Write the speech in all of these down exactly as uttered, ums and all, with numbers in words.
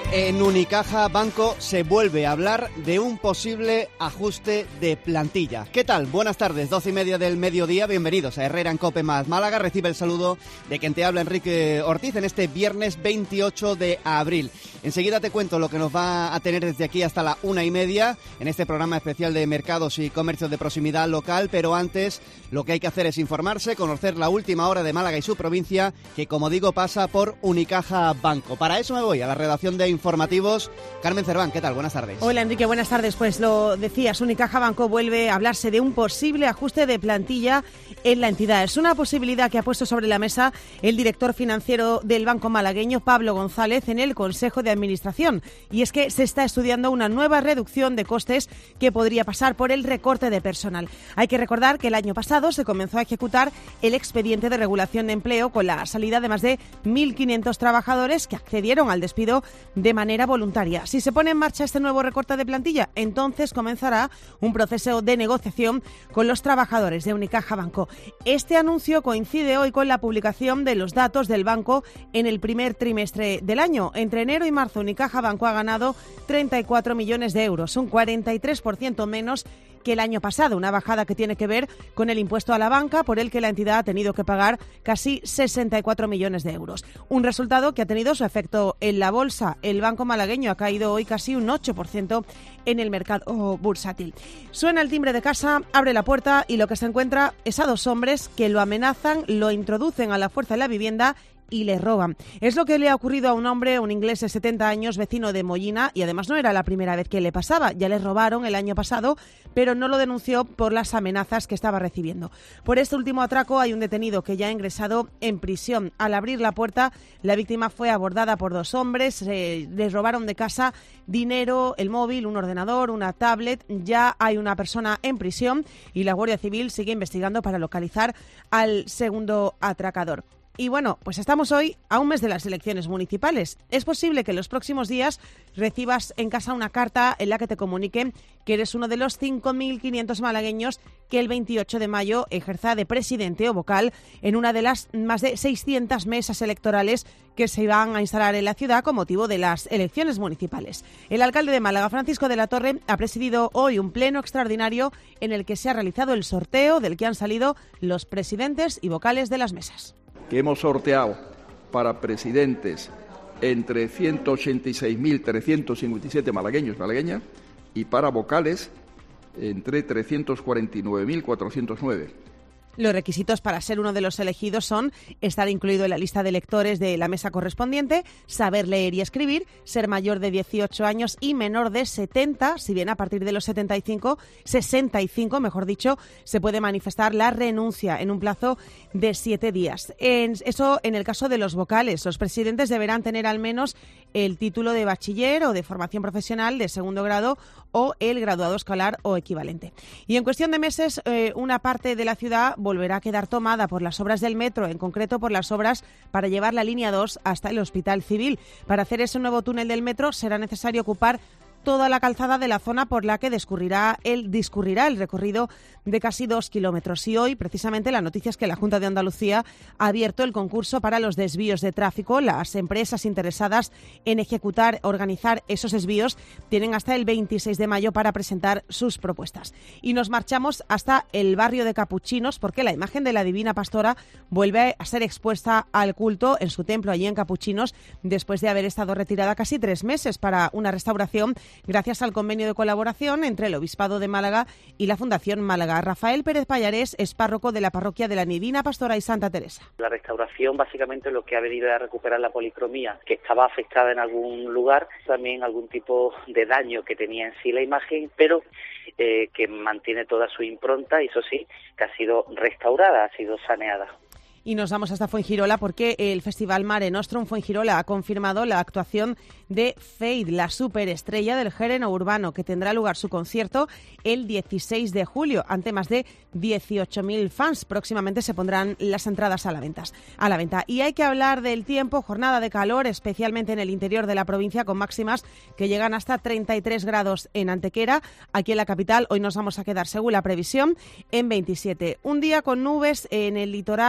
En Unicaja Banco se vuelve a hablar de un posible ajuste de plantilla. ¿Qué tal? Buenas tardes, doce y media del mediodía. Bienvenidos a Herrera en Cope más Málaga. Recibe el saludo de quien te habla, Enrique Ortiz, en este viernes veintiocho de abril. Enseguida te cuento lo que nos va a tener desde aquí hasta la una y media en este programa especial de mercados y comercios de proximidad local. Pero antes, lo que hay que hacer es informarse, conocer la última hora de Málaga y su provincia, que como digo pasa por Unicaja Banco. Para eso me voy a la redacción de informativos. Carmen Cerván, ¿qué tal? Buenas tardes. Hola Enrique, buenas tardes. Pues lo decías, Unicaja Banco vuelve a hablarse de un posible ajuste de plantilla en la entidad. Es una posibilidad que ha puesto sobre la mesa el director financiero del Banco Malagueño, Pablo González, en el Consejo de Administración. Y es que se está estudiando una nueva reducción de costes que podría pasar por el recorte de personal. Hay que recordar que el año pasado se comenzó a ejecutar el expediente de regulación de empleo con la salida de más de mil quinientos trabajadores que accedieron al despido de manera voluntaria. Si se pone en marcha este nuevo recorte de plantilla, entonces comenzará un proceso de negociación con los trabajadores de Unicaja Banco. Este anuncio coincide hoy con la publicación de los datos del banco en el primer trimestre del año. Entre enero y marzo, Unicaja Banco ha ganado treinta y cuatro millones de euros, un cuarenta y tres por ciento menos que el año pasado, una bajada que tiene que ver con el impuesto a la banca, por el que la entidad ha tenido que pagar casi sesenta y cuatro millones de euros. Un resultado que ha tenido su efecto en la bolsa. El Banco Malagueño ha caído hoy casi un ocho por ciento en el mercado bursátil. Suena el timbre de casa, abre la puerta y lo que se encuentra es a dos hombres que lo amenazan, lo introducen a la fuerza en la vivienda y le roban. Es lo que le ha ocurrido a un hombre, un inglés de setenta años, vecino de Mollina, y además no era la primera vez que le pasaba. Ya le robaron el año pasado, pero no lo denunció por las amenazas que estaba recibiendo. Por este último atraco hay un detenido que ya ha ingresado en prisión. Al abrir la puerta, la víctima fue abordada por dos hombres, eh, les robaron de casa dinero, el móvil, un ordenador, una tablet. Ya hay una persona en prisión y la Guardia Civil sigue investigando para localizar al segundo atracador. Y bueno, pues estamos hoy a un mes de las elecciones municipales. Es posible que en los próximos días recibas en casa una carta en la que te comuniquen que eres uno de los cinco mil quinientos malagueños que el veintiocho de mayo ejerza de presidente o vocal en una de las más de seiscientas mesas electorales que se van a instalar en la ciudad con motivo de las elecciones municipales. El alcalde de Málaga, Francisco de la Torre, ha presidido hoy un pleno extraordinario en el que se ha realizado el sorteo del que han salido los presidentes y vocales de las mesas. Que hemos sorteado para presidentes entre ciento ochenta y seis mil trescientos cincuenta y siete malagueños y malagueñas y para vocales entre trescientos cuarenta y nueve mil cuatrocientos nueve. Los requisitos para ser uno de los elegidos son estar incluido en la lista de electores de la mesa correspondiente, saber leer y escribir, ser mayor de dieciocho años y menor de setenta, si bien a partir de los setenta y cinco, sesenta y cinco, mejor dicho, se puede manifestar la renuncia en un plazo de siete días. En, eso en el caso de los vocales. Los presidentes deberán tener al menos el título de bachiller o de formación profesional de segundo grado o el graduado escolar o equivalente. Y en cuestión de meses, eh, una parte de la ciudad volverá a quedar tomada por las obras del metro, en concreto por las obras para llevar la línea dos hasta el Hospital Civil. Para hacer ese nuevo túnel del metro será necesario ocupar toda la calzada de la zona por la que discurrirá el, discurrirá el recorrido de casi dos kilómetros. Y hoy, precisamente, la noticia es que la Junta de Andalucía ha abierto el concurso para los desvíos de tráfico. Las empresas interesadas en ejecutar, organizar esos desvíos tienen hasta el veintiséis de mayo para presentar sus propuestas. Y nos marchamos hasta el barrio de Capuchinos porque la imagen de la Divina Pastora vuelve a ser expuesta al culto en su templo allí en Capuchinos después de haber estado retirada casi tres meses para una restauración gracias al convenio de colaboración entre el Obispado de Málaga y la Fundación Málaga. Rafael Pérez Pallarés es párroco de la parroquia de la Divina Pastora y Santa Teresa. La restauración básicamente lo que ha venido a recuperar la policromía, que estaba afectada en algún lugar, también algún tipo de daño que tenía en sí la imagen, pero eh, que mantiene toda su impronta y eso sí, que ha sido restaurada, ha sido saneada. Y nos vamos hasta Fuengirola porque el Festival Mare Nostrum Fuengirola ha confirmado la actuación de Fade, la superestrella del género urbano, que tendrá lugar su concierto el dieciséis de julio ante más de dieciocho mil fans. Próximamente se pondrán las entradas a la venta. A la venta. Y hay que hablar del tiempo, jornada de calor, especialmente en el interior de la provincia, con máximas que llegan hasta treinta y tres grados en Antequera. Aquí en la capital hoy nos vamos a quedar, según la previsión, en veintisiete. Un día con nubes en el litoral y también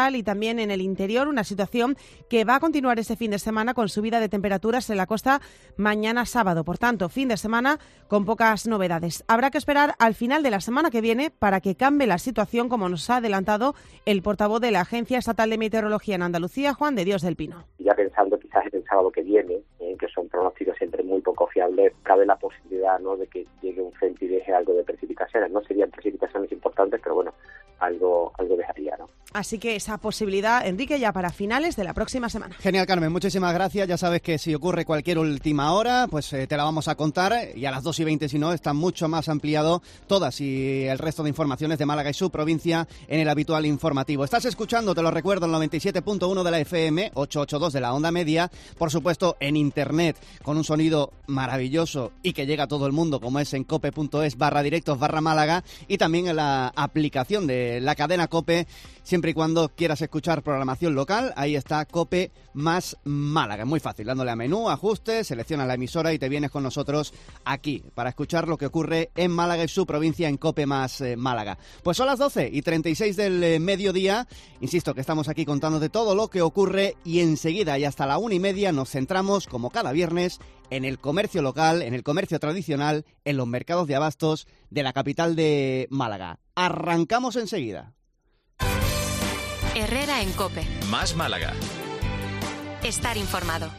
también en el interior, una situación que va a continuar este fin de semana con subida de temperaturas en la costa mañana sábado. Por tanto, fin de semana con pocas novedades. Habrá que esperar al final de la semana que viene para que cambie la situación, como nos ha adelantado el portavoz de la Agencia Estatal de Meteorología en Andalucía, Juan de Dios del Pino. Ya pensando quizás en el sábado que viene, eh, que son pronósticos siempre muy poco fiables, cabe la posibilidad, ¿no?, de que llegue un frente y deje algo de precipitaciones. No serían precipitaciones importantes, pero bueno, algo algo dejaría, ¿no? Así que esa posibilidad, Enrique, ya para finales de la próxima semana. Genial, Carmen, muchísimas gracias. Ya sabes que si ocurre cualquier última hora, pues eh, te la vamos a contar, y a las dos y veinte, si no, está mucho más ampliado todas y el resto de informaciones de Málaga y su provincia en el habitual informativo. Estás escuchando, te lo recuerdo, el noventa y siete punto uno de la F M, ochocientos ochenta y dos de la onda media, por supuesto en internet, con un sonido maravilloso y que llega a todo el mundo, como es en cope.es barra directos barra Málaga, y también en la aplicación de la cadena COPE, siempre y cuando quieras escuchar programación local. Ahí está COPE más Málaga. Es muy fácil, dándole a menú, ajustes, seleccionas la emisora y te vienes con nosotros aquí para escuchar lo que ocurre en Málaga y su provincia en COPE más eh, Málaga. Pues son las doce y treinta y seis del eh, mediodía. Insisto que estamos aquí contándote todo lo que ocurre, y enseguida y hasta la una y media nos centramos, como cada viernes, en el comercio local, en el comercio tradicional, en los mercados de abastos de la capital de Málaga. Arrancamos enseguida. Herrera en COPE. Más Málaga. Estar informado.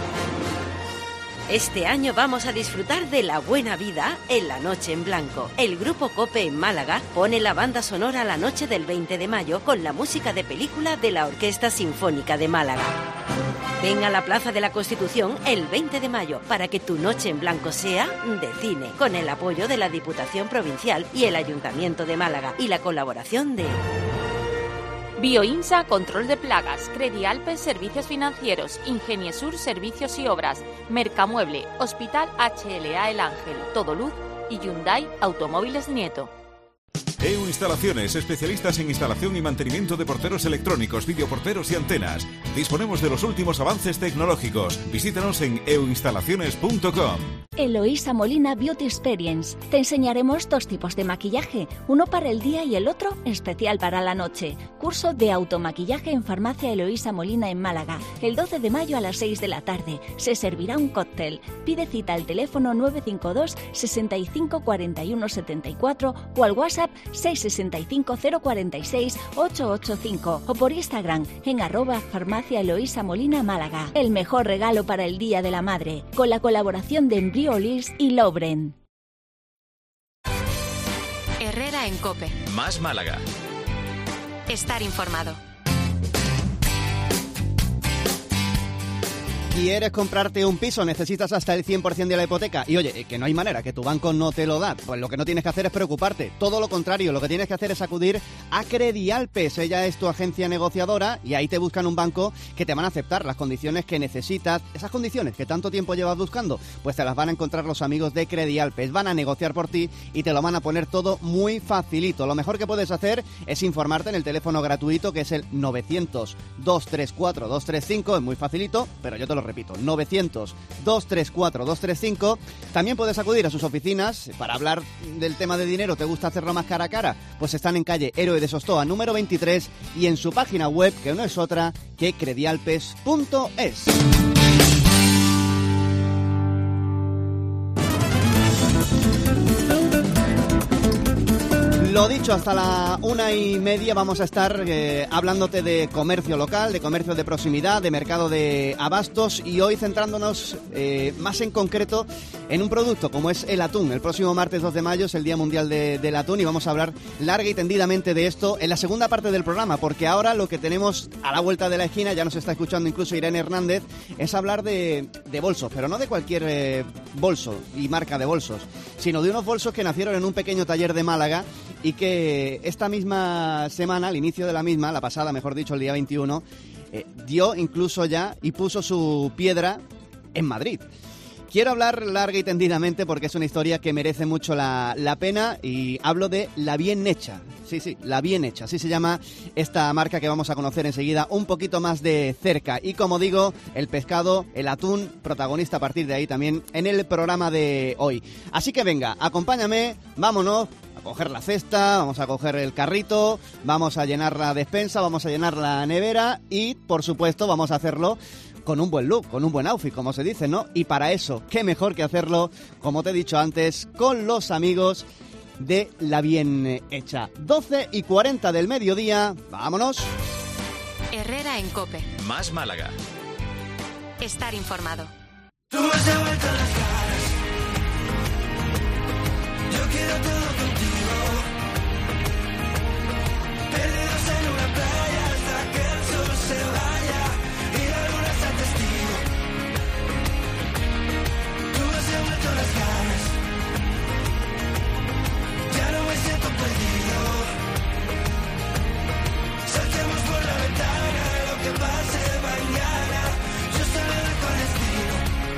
Este año vamos a disfrutar de la buena vida en la Noche en Blanco. El Grupo COPE en Málaga pone la banda sonora la noche del veinte de mayo con la música de película de la Orquesta Sinfónica de Málaga. Ven a la Plaza de la Constitución el veinte de mayo para que tu Noche en Blanco sea de cine, con el apoyo de la Diputación Provincial y el Ayuntamiento de Málaga y la colaboración de Bioinsa, control de plagas, Credialpes, servicios financieros, Ingeniesur, servicios y obras, Mercamueble, Hospital H L A El Ángel, Todoluz y Hyundai Automóviles Nieto. E U Instalaciones, especialistas en instalación y mantenimiento de porteros electrónicos, videoporteros y antenas. Disponemos de los últimos avances tecnológicos. Visítanos en e u instalaciones punto com. Eloísa Molina Beauty Experience. Te enseñaremos dos tipos de maquillaje, uno para el día y el otro especial para la noche. Curso de automaquillaje en Farmacia Eloísa Molina en Málaga, el doce de mayo a las seis de la tarde. Se servirá un cóctel. Pide cita al teléfono nueve cinco dos, sesenta y cinco, cuarenta y uno, setenta y cuatro o al WhatsApp seis seis cinco, cero cuatro seis, ocho ocho cinco o por Instagram en arroba Farmacia Eloísa Molina Málaga. El mejor regalo para el Día de la Madre, con la colaboración de Embriolis y Lobren. Herrera en COPE. Más Málaga. Estar informado. ¿Quieres comprarte un piso? ¿Necesitas hasta el cien por ciento de la hipoteca? Y oye, que no hay manera, que tu banco no te lo da. Pues lo que no tienes que hacer es preocuparte. Todo lo contrario, lo que tienes que hacer es acudir a Credialpes. Ella es tu agencia negociadora y ahí te buscan un banco que te van a aceptar las condiciones que necesitas. Esas condiciones que tanto tiempo llevas buscando, pues te las van a encontrar los amigos de Credialpes. Van a negociar por ti y te lo van a poner todo muy facilito. Lo mejor que puedes hacer es informarte en el teléfono gratuito, que es el novecientos, dos tres cuatro, dos tres cinco. Es muy facilito, pero yo te lo repito, novecientos, dos tres cuatro, dos tres cinco. También puedes acudir a sus oficinas para hablar del tema de dinero. ¿Te gusta hacerlo más cara a cara? Pues están en calle Héroe de Sostoa número veintitrés y en su página web, que no es otra que credialpes punto es. Lo dicho, hasta la una y media vamos a estar eh, hablándote de comercio local, de comercio de proximidad, de mercado de abastos, y hoy centrándonos eh, más en concreto en un producto como es el atún. El próximo martes dos de mayo es el Día Mundial de, del Atún y vamos a hablar larga y tendidamente de esto en la segunda parte del programa, porque ahora lo que tenemos a la vuelta de la esquina, ya nos está escuchando incluso Irene Hernández, es hablar de, de bolsos, pero no de cualquier eh, bolso y marca de bolsos, sino de unos bolsos que nacieron en un pequeño taller de Málaga y que esta misma semana, al inicio de la misma, la pasada, mejor dicho, el día veintiuno, eh, dio incluso ya y puso su piedra en Madrid. quiero hablar larga y tendidamente porque es una historia que merece mucho la, la pena y hablo de La Bien Hecha. Sí, sí, La Bien Hecha, así se llama esta marca que vamos a conocer enseguida un poquito más de cerca. Y como digo, el pescado, el atún, protagonista a partir de ahí también en el programa de hoy. Así que venga, acompáñame, vámonos a coger la cesta, vamos a coger el carrito, vamos a llenar la despensa, vamos a llenar la nevera y, por supuesto, vamos a hacerlo con un buen look, con un buen outfit, como se dice, ¿no? Y para eso, qué mejor que hacerlo, como te he dicho antes, con los amigos de La Bien Hecha. doce y cuarenta del mediodía, vámonos. Herrera en COPE. Más Málaga. Estar informado. Tú me has devuelto las caras. Yo quiero todo contigo. Perdidos en una playa hasta que el sol se vaya y la luna sea testigo. Tú me has devuelto las caras. Ya no me siento perdido. Saltemos por la ventana, lo que pase mañana, yo solo dejo al destino.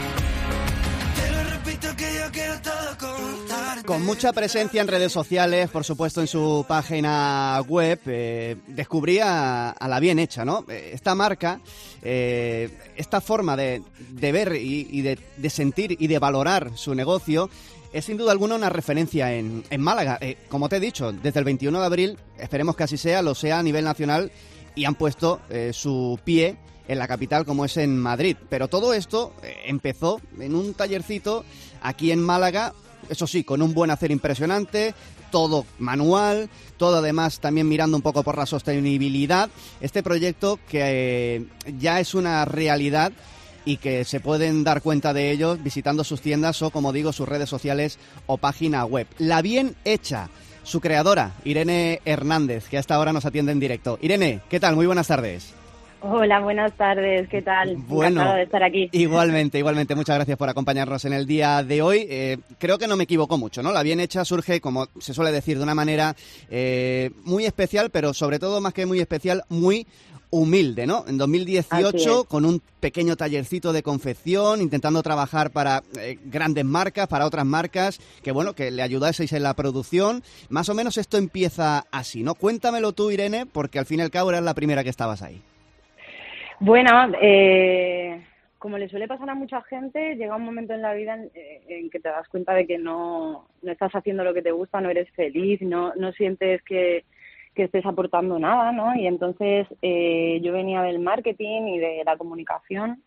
Te lo repito que yo quiero todo contarte. Con mucha presencia en redes sociales, por supuesto en su página web, eh, descubrí a, a La Bien Hecha, ¿no? Esta marca, eh, esta forma de, de ver y, y de, de sentir y de valorar su negocio es sin duda alguna una referencia en, en Málaga. Eh, como te he dicho, desde el veintiuno de abril, esperemos que así sea, lo sea a nivel nacional, y han puesto eh, su pie en la capital como es en Madrid. Pero todo esto eh, empezó en un tallercito aquí en Málaga, eso sí, con un buen hacer impresionante, todo manual, todo además también mirando un poco por la sostenibilidad. Este proyecto que eh, ya es una realidad y que se pueden dar cuenta de ellos visitando sus tiendas o, como digo, sus redes sociales o página web. La Bien Hecha, su creadora, Irene Hernández, que hasta ahora nos atiende en directo. Irene, ¿qué tal? Muy buenas tardes. Hola, buenas tardes, ¿qué tal? Bueno, encantado de estar aquí. Igualmente, igualmente, muchas gracias por acompañarnos en el día de hoy. Eh, creo que no me equivoco mucho, ¿no? La Bien Hecha surge, como se suele decir, de una manera eh, muy especial, pero sobre todo, más que muy especial, muy humilde, ¿no? En dos mil dieciocho, con un pequeño tallercito de confección, intentando trabajar para eh, grandes marcas, para otras marcas, que bueno, que le ayudaseis en la producción. Más o menos esto empieza así, ¿no? Cuéntamelo tú, Irene, porque al fin y al cabo eras la primera que estabas ahí. Bueno, eh, como le suele pasar a mucha gente, llega un momento en la vida en, en que te das cuenta de que no, no estás haciendo lo que te gusta, no eres feliz, no, no sientes que, que estés aportando nada, ¿no? Y entonces eh, yo venía del marketing y de la comunicación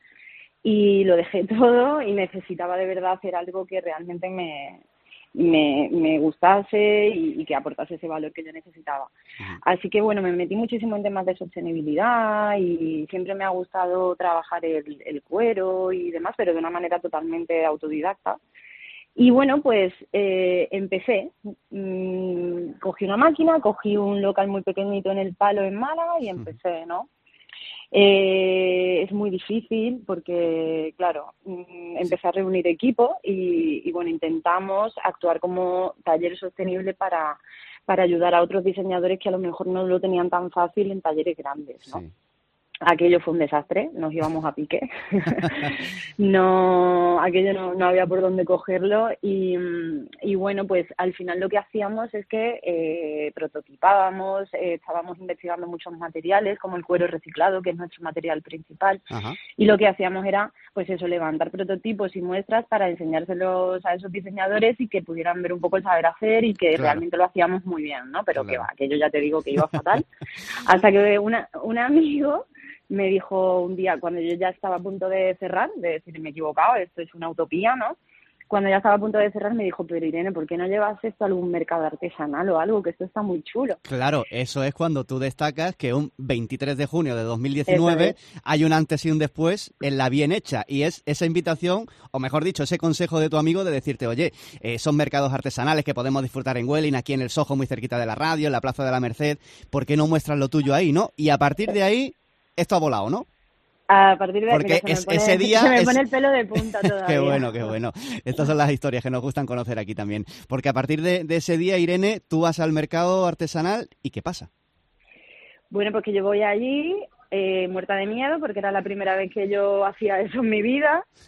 y lo dejé todo y necesitaba de verdad hacer algo que realmente me... Me, me gustase y, y que aportase ese valor que yo necesitaba. Así que bueno, me metí muchísimo en temas de sostenibilidad y siempre me ha gustado trabajar el, el cuero y demás, pero de una manera totalmente autodidacta. Y bueno, pues eh, empecé, mm, cogí una máquina, cogí un local muy pequeñito en El Palo en Málaga y empecé, ¿no? Eh, es muy difícil porque, claro, empecé a reunir equipo y, y, bueno, intentamos actuar como taller sostenible para, para ayudar a otros diseñadores que a lo mejor no lo tenían tan fácil en talleres grandes, ¿no? Sí. Aquello fue un desastre, nos íbamos a pique. no, aquello no, no había por dónde cogerlo y, y bueno, pues al final lo que hacíamos es que eh, prototipábamos, eh, estábamos investigando muchos materiales como el cuero reciclado, que es nuestro material principal. Ajá. Y lo que hacíamos era, pues eso, levantar prototipos y muestras para enseñárselos a esos diseñadores y que pudieran ver un poco el saber hacer y que claro, realmente lo hacíamos muy bien, ¿no? Pero claro, que va, aquello ya te digo que iba fatal. Hasta que una, un amigo me dijo un día, cuando yo ya estaba a punto de cerrar, de decir, me he equivocado, esto es una utopía, ¿no? Cuando ya estaba a punto de cerrar me dijo, pero Irene, ¿por qué no llevas esto a algún mercado artesanal o algo? Que esto está muy chulo. Claro, eso es cuando tú destacas que un veintitrés de junio de dos mil diecinueve es. hay un antes y un después en La Bien Hecha. Y es esa invitación, o mejor dicho, ese consejo de tu amigo de decirte, oye, eh, son mercados artesanales que podemos disfrutar en Welling, aquí en el Soho, muy cerquita de la radio, en la Plaza de la Merced. ¿Por qué no muestras lo tuyo ahí, no? Y a partir de ahí, esto ha volado, ¿no? A partir de Porque mira, es, se me pone, ese día se me es... pone el pelo de punta todavía. Qué bueno, qué bueno. Estas son las historias que nos gustan conocer aquí también. Porque a partir de, de ese día, Irene, tú vas al mercado artesanal y ¿qué pasa? Bueno, pues que yo voy allí eh, muerta de miedo porque era la primera vez que yo hacía eso en mi vida. Uh-huh.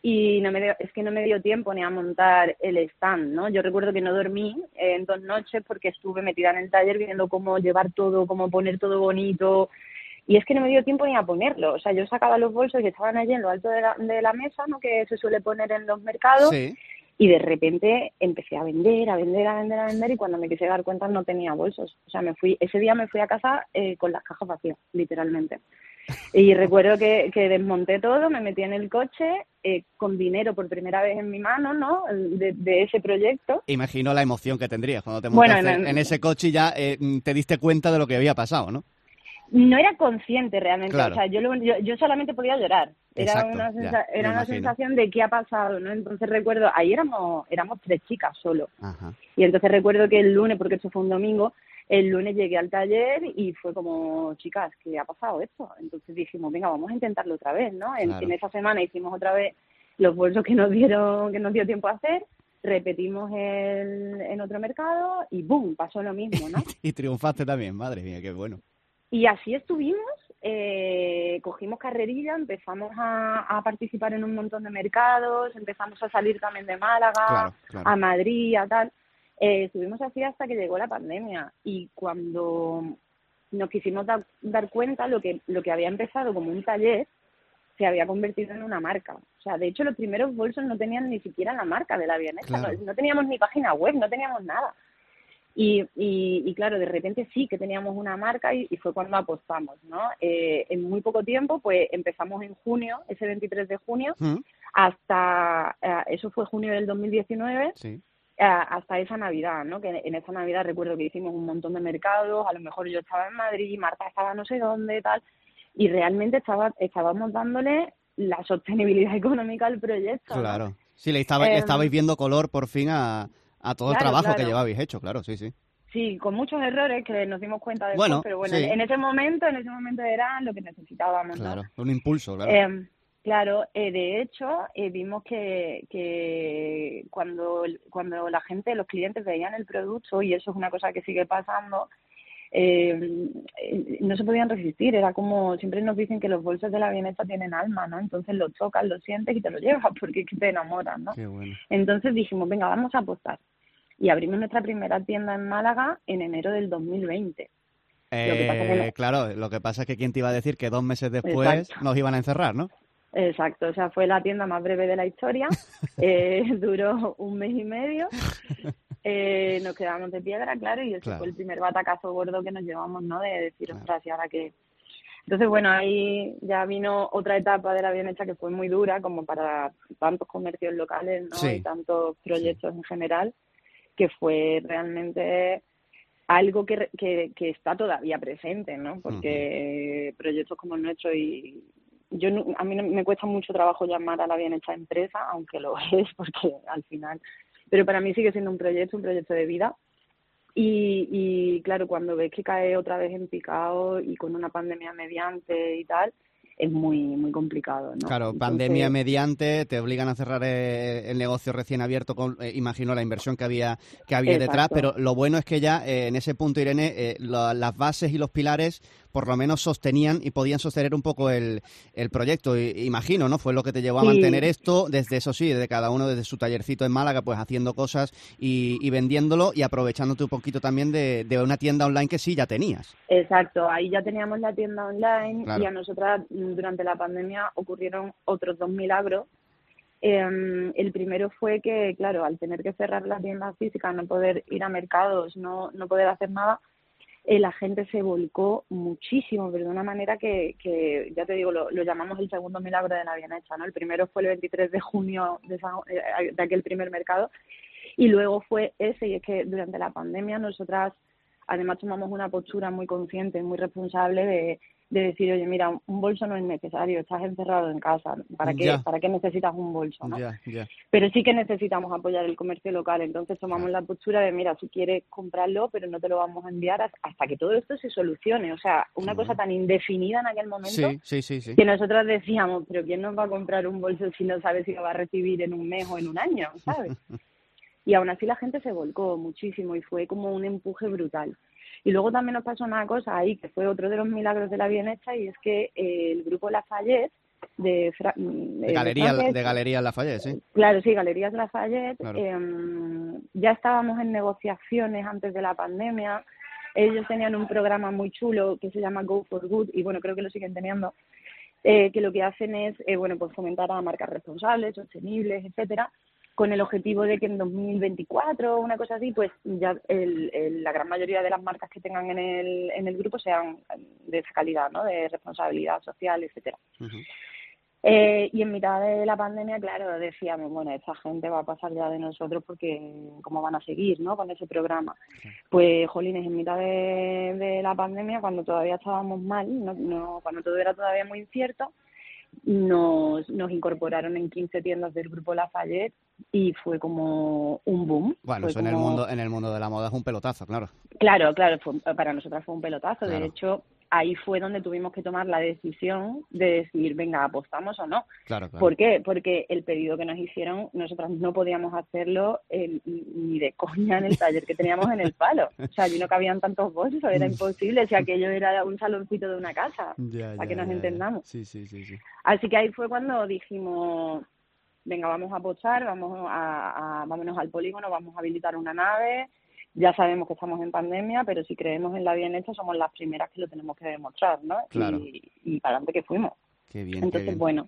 y no me dio, es que no me dio tiempo ni a montar el stand, ¿no? Yo recuerdo que no dormí eh, en dos noches porque estuve metida en el taller viendo cómo llevar todo, cómo poner todo bonito, y es que no me dio tiempo ni a ponerlo. O sea, yo sacaba los bolsos que estaban allí en lo alto de la, de la mesa, ¿no? Que se suele poner en los mercados, Sí. y de repente empecé a vender, a vender, a vender, a vender, y cuando me quise dar cuenta no tenía bolsos. O sea, me fui, ese día me fui a casa eh, con las cajas vacías, literalmente. Y recuerdo que, que desmonté todo, me metí en el coche eh, con dinero por primera vez en mi mano, ¿no? De, de ese proyecto. Imagino la emoción que tendrías cuando te Bueno, montaste en- en ese coche y ya eh, te diste cuenta de lo que había pasado, ¿no? No era consciente realmente, Claro. o sea, yo, lo- yo, yo solamente podía llorar. Era Exacto, una, ya, sensa- me era una imagino. sensación de qué ha pasado, ¿no? Entonces recuerdo, ahí éramos éramos tres chicas solo. Ajá. Y entonces recuerdo que el lunes, porque eso fue un domingo, el lunes llegué al taller y fue como, chicas, ¿qué ha pasado esto? Entonces dijimos, venga, vamos a intentarlo otra vez, ¿no? En, Claro. en esa semana hicimos otra vez los bolsos que nos dieron, que nos dio tiempo a hacer, repetimos el, en otro mercado y ¡boom! Pasó lo mismo, ¿no? Y triunfaste también, madre mía, qué bueno. Y así estuvimos, eh, cogimos carrerilla, empezamos a, a participar en un montón de mercados, empezamos a salir también de Málaga, Claro, claro. a Madrid, a tal. Eh, estuvimos así hasta que llegó la pandemia, y cuando nos quisimos da- dar cuenta, lo que lo que había empezado como un taller se había convertido en una marca. O sea, de hecho, los primeros bolsos no tenían ni siquiera la marca de La Bien Hecha, Claro. no, no teníamos ni página web, no teníamos nada. Y, y, y claro, de repente sí que teníamos una marca, y, y fue cuando apostamos, ¿no? Eh, en muy poco tiempo, pues empezamos en junio, ese veintitrés de junio, ¿Mm? hasta, eh, eso fue junio del dos mil diecinueve, Sí. eh, hasta esa Navidad, ¿no? Que en esa Navidad recuerdo que hicimos un montón de mercados, a lo mejor yo estaba en Madrid, Marta estaba no sé dónde, tal, y realmente estaba estábamos dándole la sostenibilidad económica al proyecto, ¿no? Claro. Sí, le, estaba, le Em, estabais viendo color por fin a, a todo el claro, trabajo que claro. llevabais hecho, claro, sí, sí. Sí, con muchos errores que nos dimos cuenta después, Bueno, pero bueno, sí. en ese momento, en ese momento era lo que necesitábamos, ¿no? Claro, un impulso, claro. Eh, claro, eh, de hecho, eh, vimos que, que cuando, cuando la gente, los clientes veían el producto, y eso es una cosa que sigue pasando, eh, eh, no se podían resistir. Era como, siempre nos dicen que los bolsos de La Bien Hecha tienen alma, ¿no? Entonces los tocas, los sientes y te los llevas porque es que te enamoran, ¿no? Qué bueno. Entonces dijimos, venga, vamos a apostar. Y abrimos nuestra primera tienda en Málaga en enero del dos mil veinte. Eh, Lo que pasa que no- Claro, lo que pasa es que quién te iba a decir que dos meses después Exacto. nos iban a encerrar, ¿no? Exacto, o sea, fue la tienda más breve de la historia, eh, duró un mes y medio, eh, nos quedamos de piedra, claro, y ese Claro. fue el primer batacazo gordo que nos llevamos, ¿no? De decir, ostras, ¿y ahora qué? Entonces, bueno, ahí ya vino otra etapa de La Bien Hecha que fue muy dura, como para tantos comercios locales, ¿no? Sí. Y tantos proyectos en general, que fue realmente algo que, que, que está todavía presente, ¿no? Porque proyectos como el nuestro, y yo no- a mí no- me cuesta mucho trabajo llamar a La Bien Hecha empresa, aunque lo es, porque al final, pero para mí sigue siendo un proyecto, un proyecto de vida. Y, y claro, cuando ves que cae otra vez en picado y con una pandemia mediante y tal, es muy muy complicado, ¿no? Claro, Entonces, pandemia mediante, te obligan a cerrar eh, el negocio recién abierto, con, eh, imagino la inversión que había que había detrás, Exacto. pero lo bueno es que ya eh, en ese punto, Irene, eh, la- las bases y los pilares por lo menos sostenían y podían sostener un poco el, el proyecto, I- imagino, ¿no? Fue lo que te llevó a Sí. mantener esto, desde eso sí, desde cada uno, desde su tallercito en Málaga, pues haciendo cosas y, y vendiéndolo y aprovechándote un poquito también de, de una tienda online que sí ya tenías. Exacto, ahí ya teníamos la tienda online. Claro. Y a nosotras mm, durante la pandemia ocurrieron otros dos milagros. Eh, el primero fue que, claro, al tener que cerrar la tienda física, no poder ir a mercados, no, no poder hacer nada, eh, la gente se volcó muchísimo, pero de una manera que, que ya te digo, lo, lo llamamos el segundo milagro de La Bien Hecha, ¿no? El primero fue el veintitrés de junio de, esa- eh, de aquel primer mercado, y luego fue ese, y es que durante la pandemia nosotras además tomamos una postura muy consciente, muy responsable de, de decir, oye, mira, un bolso no es necesario, estás encerrado en casa, ¿para qué, Ya. ¿para qué necesitas un bolso, no? Ya, ya. Pero sí que necesitamos apoyar el comercio local, entonces tomamos la postura de, mira, si quieres comprarlo, pero no te lo vamos a enviar has- hasta que todo esto se solucione. O sea, una cosa tan indefinida en aquel momento Sí, sí, sí, sí. que nosotros decíamos, pero ¿quién nos va a comprar un bolso si no sabe si lo va a recibir en un mes o en un año, ¿sabes? Y aún así la gente se volcó muchísimo y fue como un empuje brutal. Y luego también nos pasó una cosa ahí, que fue otro de los milagros de La Bien Hecha, y es que eh, el grupo Lafayette de, Fra de, de Galería de, de Galerías Lafayette, sí. Claro, sí, Galerías Lafayette. Claro. Eh, ya estábamos en negociaciones antes de la pandemia. Ellos tenían un programa muy chulo que se llama Go for Good y bueno, creo que lo siguen teniendo, eh, que lo que hacen es, eh, bueno, pues fomentar a marcas responsables, sostenibles, etcétera, con el objetivo de que en dos mil veinticuatro, una cosa así, pues ya el, el, la gran mayoría de las marcas que tengan en el, en el grupo sean de esa calidad, ¿no? De responsabilidad social, etcétera. Uh-huh. Eh, y en mitad de la pandemia, claro, decíamos, bueno, esta gente va a pasar ya de nosotros porque cómo van a seguir, ¿no? Con ese programa. Sí. Pues, jolines, en mitad de, de la pandemia, cuando todavía estábamos mal, no, no, cuando todo era todavía muy incierto, nos, nos incorporaron en quince tiendas del Grupo Lafayette y fue como un boom. Bueno, fue eso como... en el mundo en el mundo de la moda es un pelotazo, claro. Claro, claro, fue, para nosotras fue un pelotazo. Claro. De hecho, ahí fue donde tuvimos que tomar la decisión de decir, venga, apostamos o no. Claro, claro. ¿Por qué? Porque el pedido que nos hicieron, nosotras no podíamos hacerlo eh, ni de coña en el taller que teníamos en el Palo. O sea, allí no cabían tantos bolsos, era imposible. Si aquello era un saloncito de una casa, ya, para ya, que nos ya, entendamos. Ya. Sí, sí, sí, sí. Así que ahí fue cuando dijimos, venga, vamos a apostar, vamos a, a, vámonos al polígono, vamos a habilitar una nave. Ya sabemos que estamos en pandemia, pero si creemos en la bien hecha, somos las primeras que lo tenemos que demostrar, ¿no? Claro. Y, y para adelante que fuimos. Qué bien, Entonces, qué bien. bueno,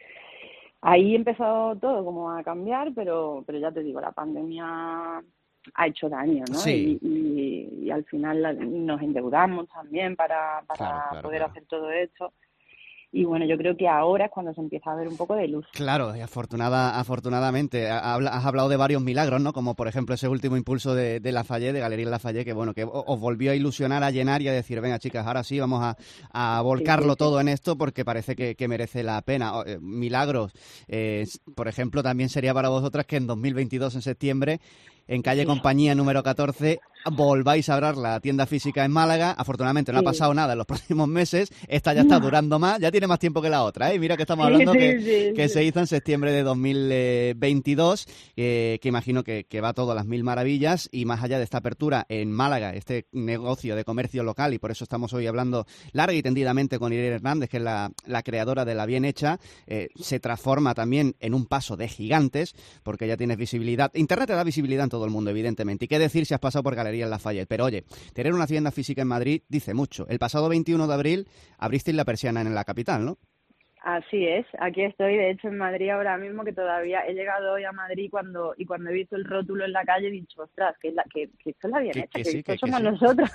ahí empezó todo como a cambiar, pero pero ya te digo, la pandemia ha hecho daño, ¿no? Sí. Y, y, y al final la, nos endeudamos también para, para claro, claro, poder claro. hacer todo esto. Y bueno, yo creo que ahora es cuando se empieza a ver un poco de luz. Claro, y afortunada, afortunadamente. Has hablado de varios milagros, ¿no? Como por ejemplo ese último impulso de, de Lafayette, de Galerías Lafayette, que bueno, que os volvió a ilusionar, a llenar y a decir, venga chicas, ahora sí vamos a, a volcarlo sí, sí, todo sí. en esto porque parece que, que merece la pena. Milagros, eh, por ejemplo, también sería para vosotras que en dos mil veintidós, en septiembre, en calle Compañía número catorce, volváis a abrir la tienda física en Málaga. Afortunadamente no sí. ha pasado nada en los próximos meses. Esta ya está no. durando más, ya tiene más tiempo que la otra, ¿eh? Mira que estamos hablando sí, que, sí, que sí. se hizo en septiembre de dos mil veintidós, eh, que imagino que, que va todo a las mil maravillas. Y más allá de esta apertura en Málaga, este negocio de comercio local, y por eso estamos hoy hablando larga y tendidamente con Irene Hernández, que es la, la creadora de La Bien Hecha, eh, se transforma también en un paso de gigantes, porque ya tienes visibilidad. Internet te da visibilidad en todo el mundo, evidentemente. Y qué decir si has pasado por Galerías Lafayette. Pero oye, tener una tienda física en Madrid dice mucho. El pasado veintiuno de abril abristeis la persiana en la capital, ¿no? Así es, aquí estoy, de hecho en Madrid ahora mismo, que todavía he llegado hoy a Madrid cuando y cuando he visto el rótulo en la calle he dicho, ostras, que, la, que, que esto es la bien hecha, que, que, sí, que, que somos sí. nosotras.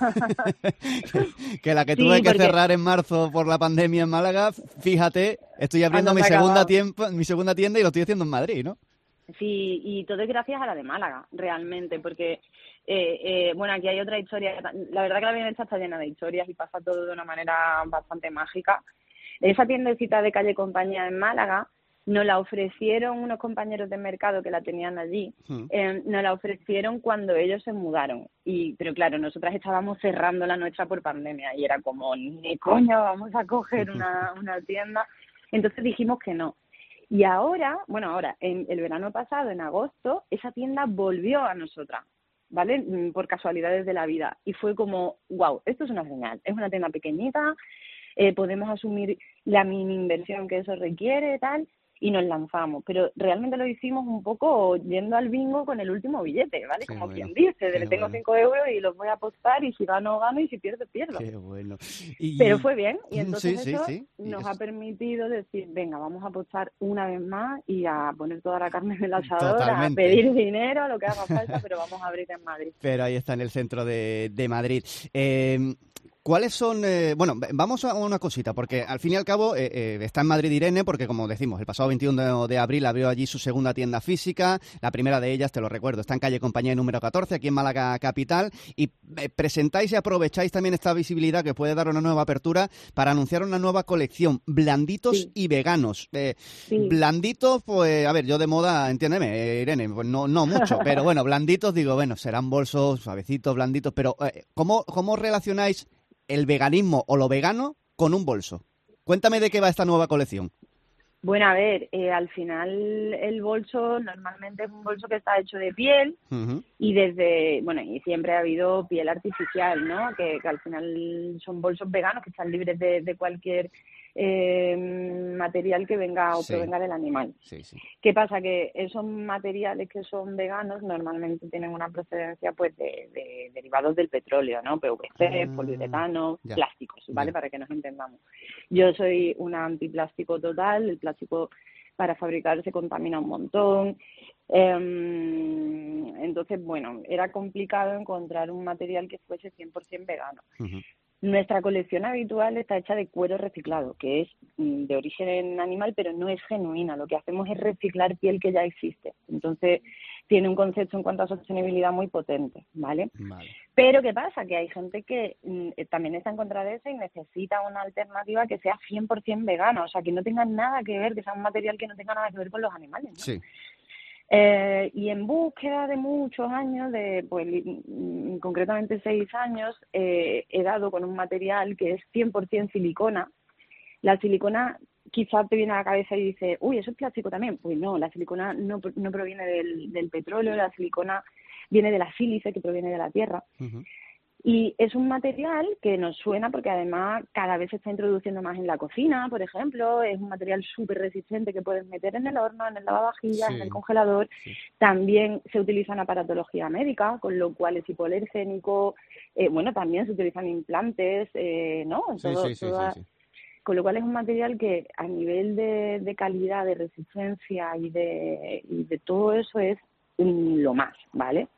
que la que sí, tuve porque... que cerrar en marzo por la pandemia en Málaga, fíjate, estoy abriendo mi segunda, tiempo, mi segunda tienda y lo estoy haciendo en Madrid, ¿no? Sí, y todo es gracias a la de Málaga, realmente, porque, eh, eh, bueno, aquí hay otra historia. La verdad que la Bien Hecha está llena de historias y pasa todo de una manera bastante mágica. Esa tiendecita de calle Compañía en Málaga nos la ofrecieron unos compañeros de mercado que la tenían allí, mm. eh, nos la ofrecieron cuando ellos se mudaron. Y pero claro, nosotras estábamos cerrando la nuestra por pandemia y era como, ni coño, vamos a coger una, una tienda. Entonces dijimos que no. Y ahora, bueno, ahora, en el verano pasado, en agosto, esa tienda volvió a nosotras, ¿vale? Por casualidades de la vida. Y fue como, wow, esto es una señal. Es una tienda pequeñita, eh, podemos asumir la mini inversión que eso requiere, tal, y nos lanzamos. Pero realmente lo hicimos un poco yendo al bingo con el último billete, ¿vale? Qué Como bueno, quien dice, le tengo cinco bueno. euros y los voy a apostar y si gano, gano y si pierdo, pierdo. Qué bueno. Y... Pero fue bien y entonces sí, eso sí, sí. nos eso... ha permitido decir, venga, vamos a apostar una vez más y a poner toda la carne en el asador, Totalmente. a pedir dinero, a lo que haga falta, pero vamos a abrir en Madrid. Pero ahí está en el centro de, de Madrid. Eh... ¿Cuáles son...? Eh, bueno, vamos a una cosita, porque al fin y al cabo eh, eh, está en Madrid Irene, porque como decimos, el pasado veintiuno de abril abrió allí su segunda tienda física. La primera de ellas, te lo recuerdo, está en calle Compañía número catorce, aquí en Málaga capital, y eh, presentáis y aprovecháis también esta visibilidad que puede dar una nueva apertura para anunciar una nueva colección, blanditos sí. y veganos. Eh, sí. Blanditos, pues, a ver, yo de moda, entiéndeme, eh, Irene, pues no, no mucho, pero bueno, blanditos, digo, bueno, serán bolsos suavecitos, blanditos, pero eh, ¿cómo, cómo relacionáis el veganismo o lo vegano con un bolso? Cuéntame de qué va esta nueva colección. Bueno, a ver, eh, al final el bolso normalmente es un bolso que está hecho de piel uh-huh. y desde, bueno, y siempre ha habido piel artificial, ¿no? Que, que al final son bolsos veganos que están libres de, de cualquier eh, material que venga o Sí. provenga del animal. Sí, sí. ¿Qué pasa? Que esos materiales que son veganos normalmente tienen una procedencia pues de, de derivados del petróleo, ¿no? P V C, Ah, poliuretano, ya. plásticos, ¿vale? Ya. Para que nos entendamos. Yo soy una antiplástico total, el plástico para fabricar se contamina un montón. Eh, entonces, bueno, era complicado encontrar un material que fuese cien por ciento vegano. Ujú. Nuestra colección habitual está hecha de cuero reciclado, que es mm, de origen animal, pero no es genuina. Lo que hacemos es reciclar piel que ya existe. Entonces, tiene un concepto en cuanto a sostenibilidad muy potente, ¿vale? Vale. Pero ¿qué pasa? Que hay gente que mm, también está en contra de eso y necesita una alternativa que sea cien por ciento vegana, o sea, que no tenga nada que ver, que sea un material que no tenga nada que ver con los animales, ¿no? Sí. Eh, y en búsqueda de muchos años, de pues li- mm, concretamente seis años, eh, he dado con un material que es cien por ciento silicona. La silicona quizás te viene a la cabeza y dice, uy, ¿eso es plástico también? Pues no, la silicona no, no proviene del, del petróleo, la silicona viene de la sílice, que proviene de la tierra. Ujú. Y es un material que nos suena porque además cada vez se está introduciendo más en la cocina, por ejemplo. Es un material súper resistente que puedes meter en el horno, en el lavavajillas, Sí. en el congelador. También se utiliza en aparatología médica, con lo cual es hipoalergénico. Eh, bueno, también se utilizan implantes, eh, ¿no? Sí, Todo- sí, sí, toda- sí, sí. Con lo cual es un material que a nivel de, de calidad, de resistencia y de, y de todo eso es mm, lo más, ¿vale?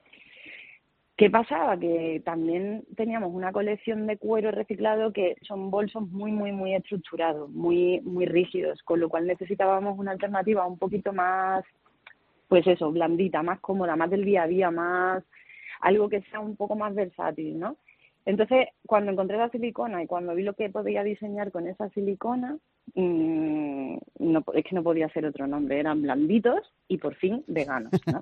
¿Qué pasaba? Que también teníamos una colección de cuero reciclado que son bolsos muy, muy, muy estructurados, muy, muy rígidos, con lo cual necesitábamos una alternativa un poquito más, pues eso, blandita, más cómoda, más del día a día, más algo que sea un poco más versátil, ¿no? Entonces, cuando encontré la silicona y cuando vi lo que podía diseñar con esa silicona, mmm, no, es que no podía ser otro nombre, eran blanditos y por fin veganos, ¿no?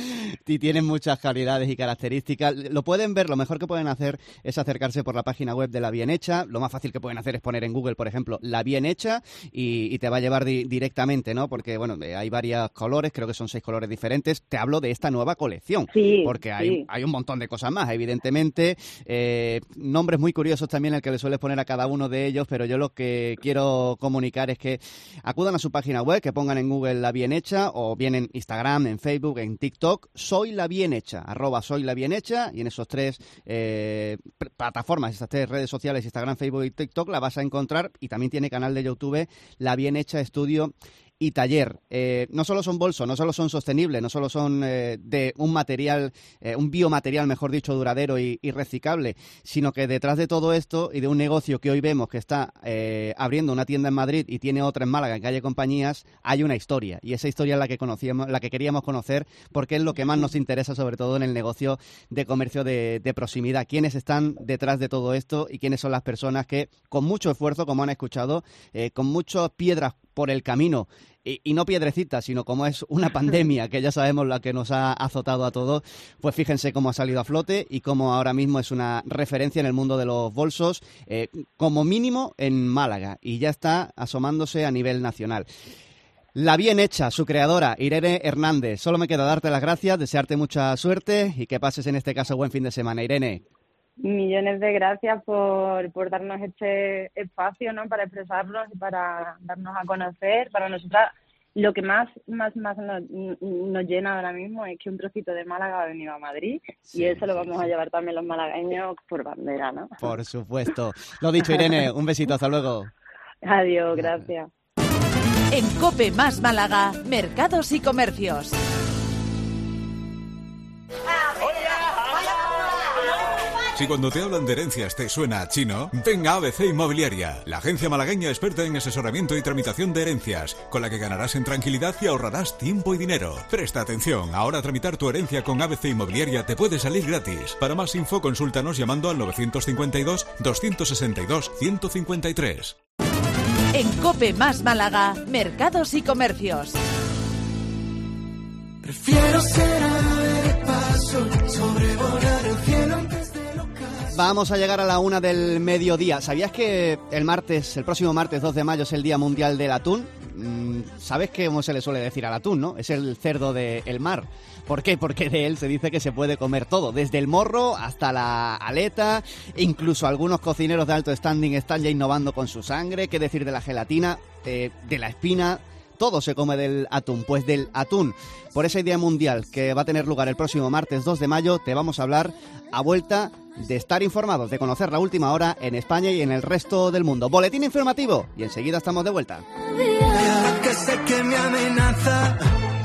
Y tienen muchas calidades y características. Lo pueden ver, lo mejor que pueden hacer es acercarse por la página web de La Bien Hecha. Lo más fácil que pueden hacer es poner en Google, por ejemplo, La Bien Hecha y, y te va a llevar di- directamente, ¿no? Porque, bueno, eh, hay varios colores, creo que son seis colores diferentes. Te hablo de esta nueva colección, Sí, porque hay, sí. hay un montón de cosas más, evidentemente. Eh, nombres muy curiosos también el que le sueles poner a cada uno de ellos, pero yo lo que quiero comunicar es que acudan a su página web, que pongan en Google La Bien Hecha o bien en Instagram, en Facebook, en TikTok, Soy La Bien Hecha, arroba Soy La Bien Hecha, y en esos tres eh, pr- plataformas, esas tres redes sociales, Instagram, Facebook y TikTok, la vas a encontrar, y también tiene canal de YouTube, La Bien Hecha Estudio y Taller. Eh, no solo son bolsos, no solo son sostenibles, no solo son eh, de un material, eh, un biomaterial, mejor dicho, duradero y, y reciclable, sino que detrás de todo esto y de un negocio que hoy vemos que está eh, abriendo una tienda en Madrid y tiene otra en Málaga, en Calle Compañías, hay una historia. Y esa historia es la que conocíamos, la que queríamos conocer, porque es lo que más nos interesa, sobre todo en el negocio de comercio de, de proximidad. ¿Quiénes están detrás de todo esto y quiénes son las personas que, con mucho esfuerzo, como han escuchado, eh, con muchas piedras por el camino, y, y no piedrecitas, sino como es una pandemia que ya sabemos la que nos ha azotado a todos, pues fíjense cómo ha salido a flote y cómo ahora mismo es una referencia en el mundo de los bolsos, eh, como mínimo en Málaga, y ya está asomándose a nivel nacional. La Bien Hecha, su creadora, Irene Hernández. Solo me queda darte las gracias, desearte mucha suerte y que pases en este caso buen fin de semana. Irene. Millones de gracias por, por darnos este espacio, ¿no? Para expresarnos y para darnos a conocer. Para nosotras, lo que más más más nos, nos llena ahora mismo es que un trocito de Málaga ha venido a Madrid, Sí, y eso lo sí, vamos sí. a llevar también los malagueños por bandera, ¿no? Por supuesto. Lo dicho, Irene, un besito, hasta luego. Adiós, gracias. En COPE más Málaga, mercados y comercios. Si cuando te hablan de herencias te suena a chino, venga a A B C Inmobiliaria, la agencia malagueña experta en asesoramiento y tramitación de herencias, con la que ganarás en tranquilidad y ahorrarás tiempo y dinero. Presta atención, ahora tramitar tu herencia con A B C Inmobiliaria te puede salir gratis. Para más info, consúltanos llamando al novecientos cincuenta y dos, doscientos sesenta y dos, ciento cincuenta y tres. En COPE más Málaga, mercados y comercios. Prefiero ser ave de paso, sobrevolar el cielo antes de ocaso. Vamos a llegar a la una del mediodía. ¿Sabías que el martes, el próximo martes dos de mayo, es el Día Mundial del Atún? mmm, sabes que cómo se le suele decir al atún, ¿no? Es el cerdo del mar. ¿Por qué? Porque de él se dice que se puede comer todo, desde el morro hasta la aleta. Incluso algunos cocineros de alto standing están ya innovando con su sangre. ¿Qué decir de la gelatina, eh, de la espina? Todo se come del atún. Pues del atún, por esa idea mundial que va a tener lugar el próximo martes dos de mayo, te vamos a hablar a vuelta de estar informados, de conocer la última hora en España y en el resto del mundo. Boletín informativo y enseguida estamos de vuelta. Que sé que me amenaza.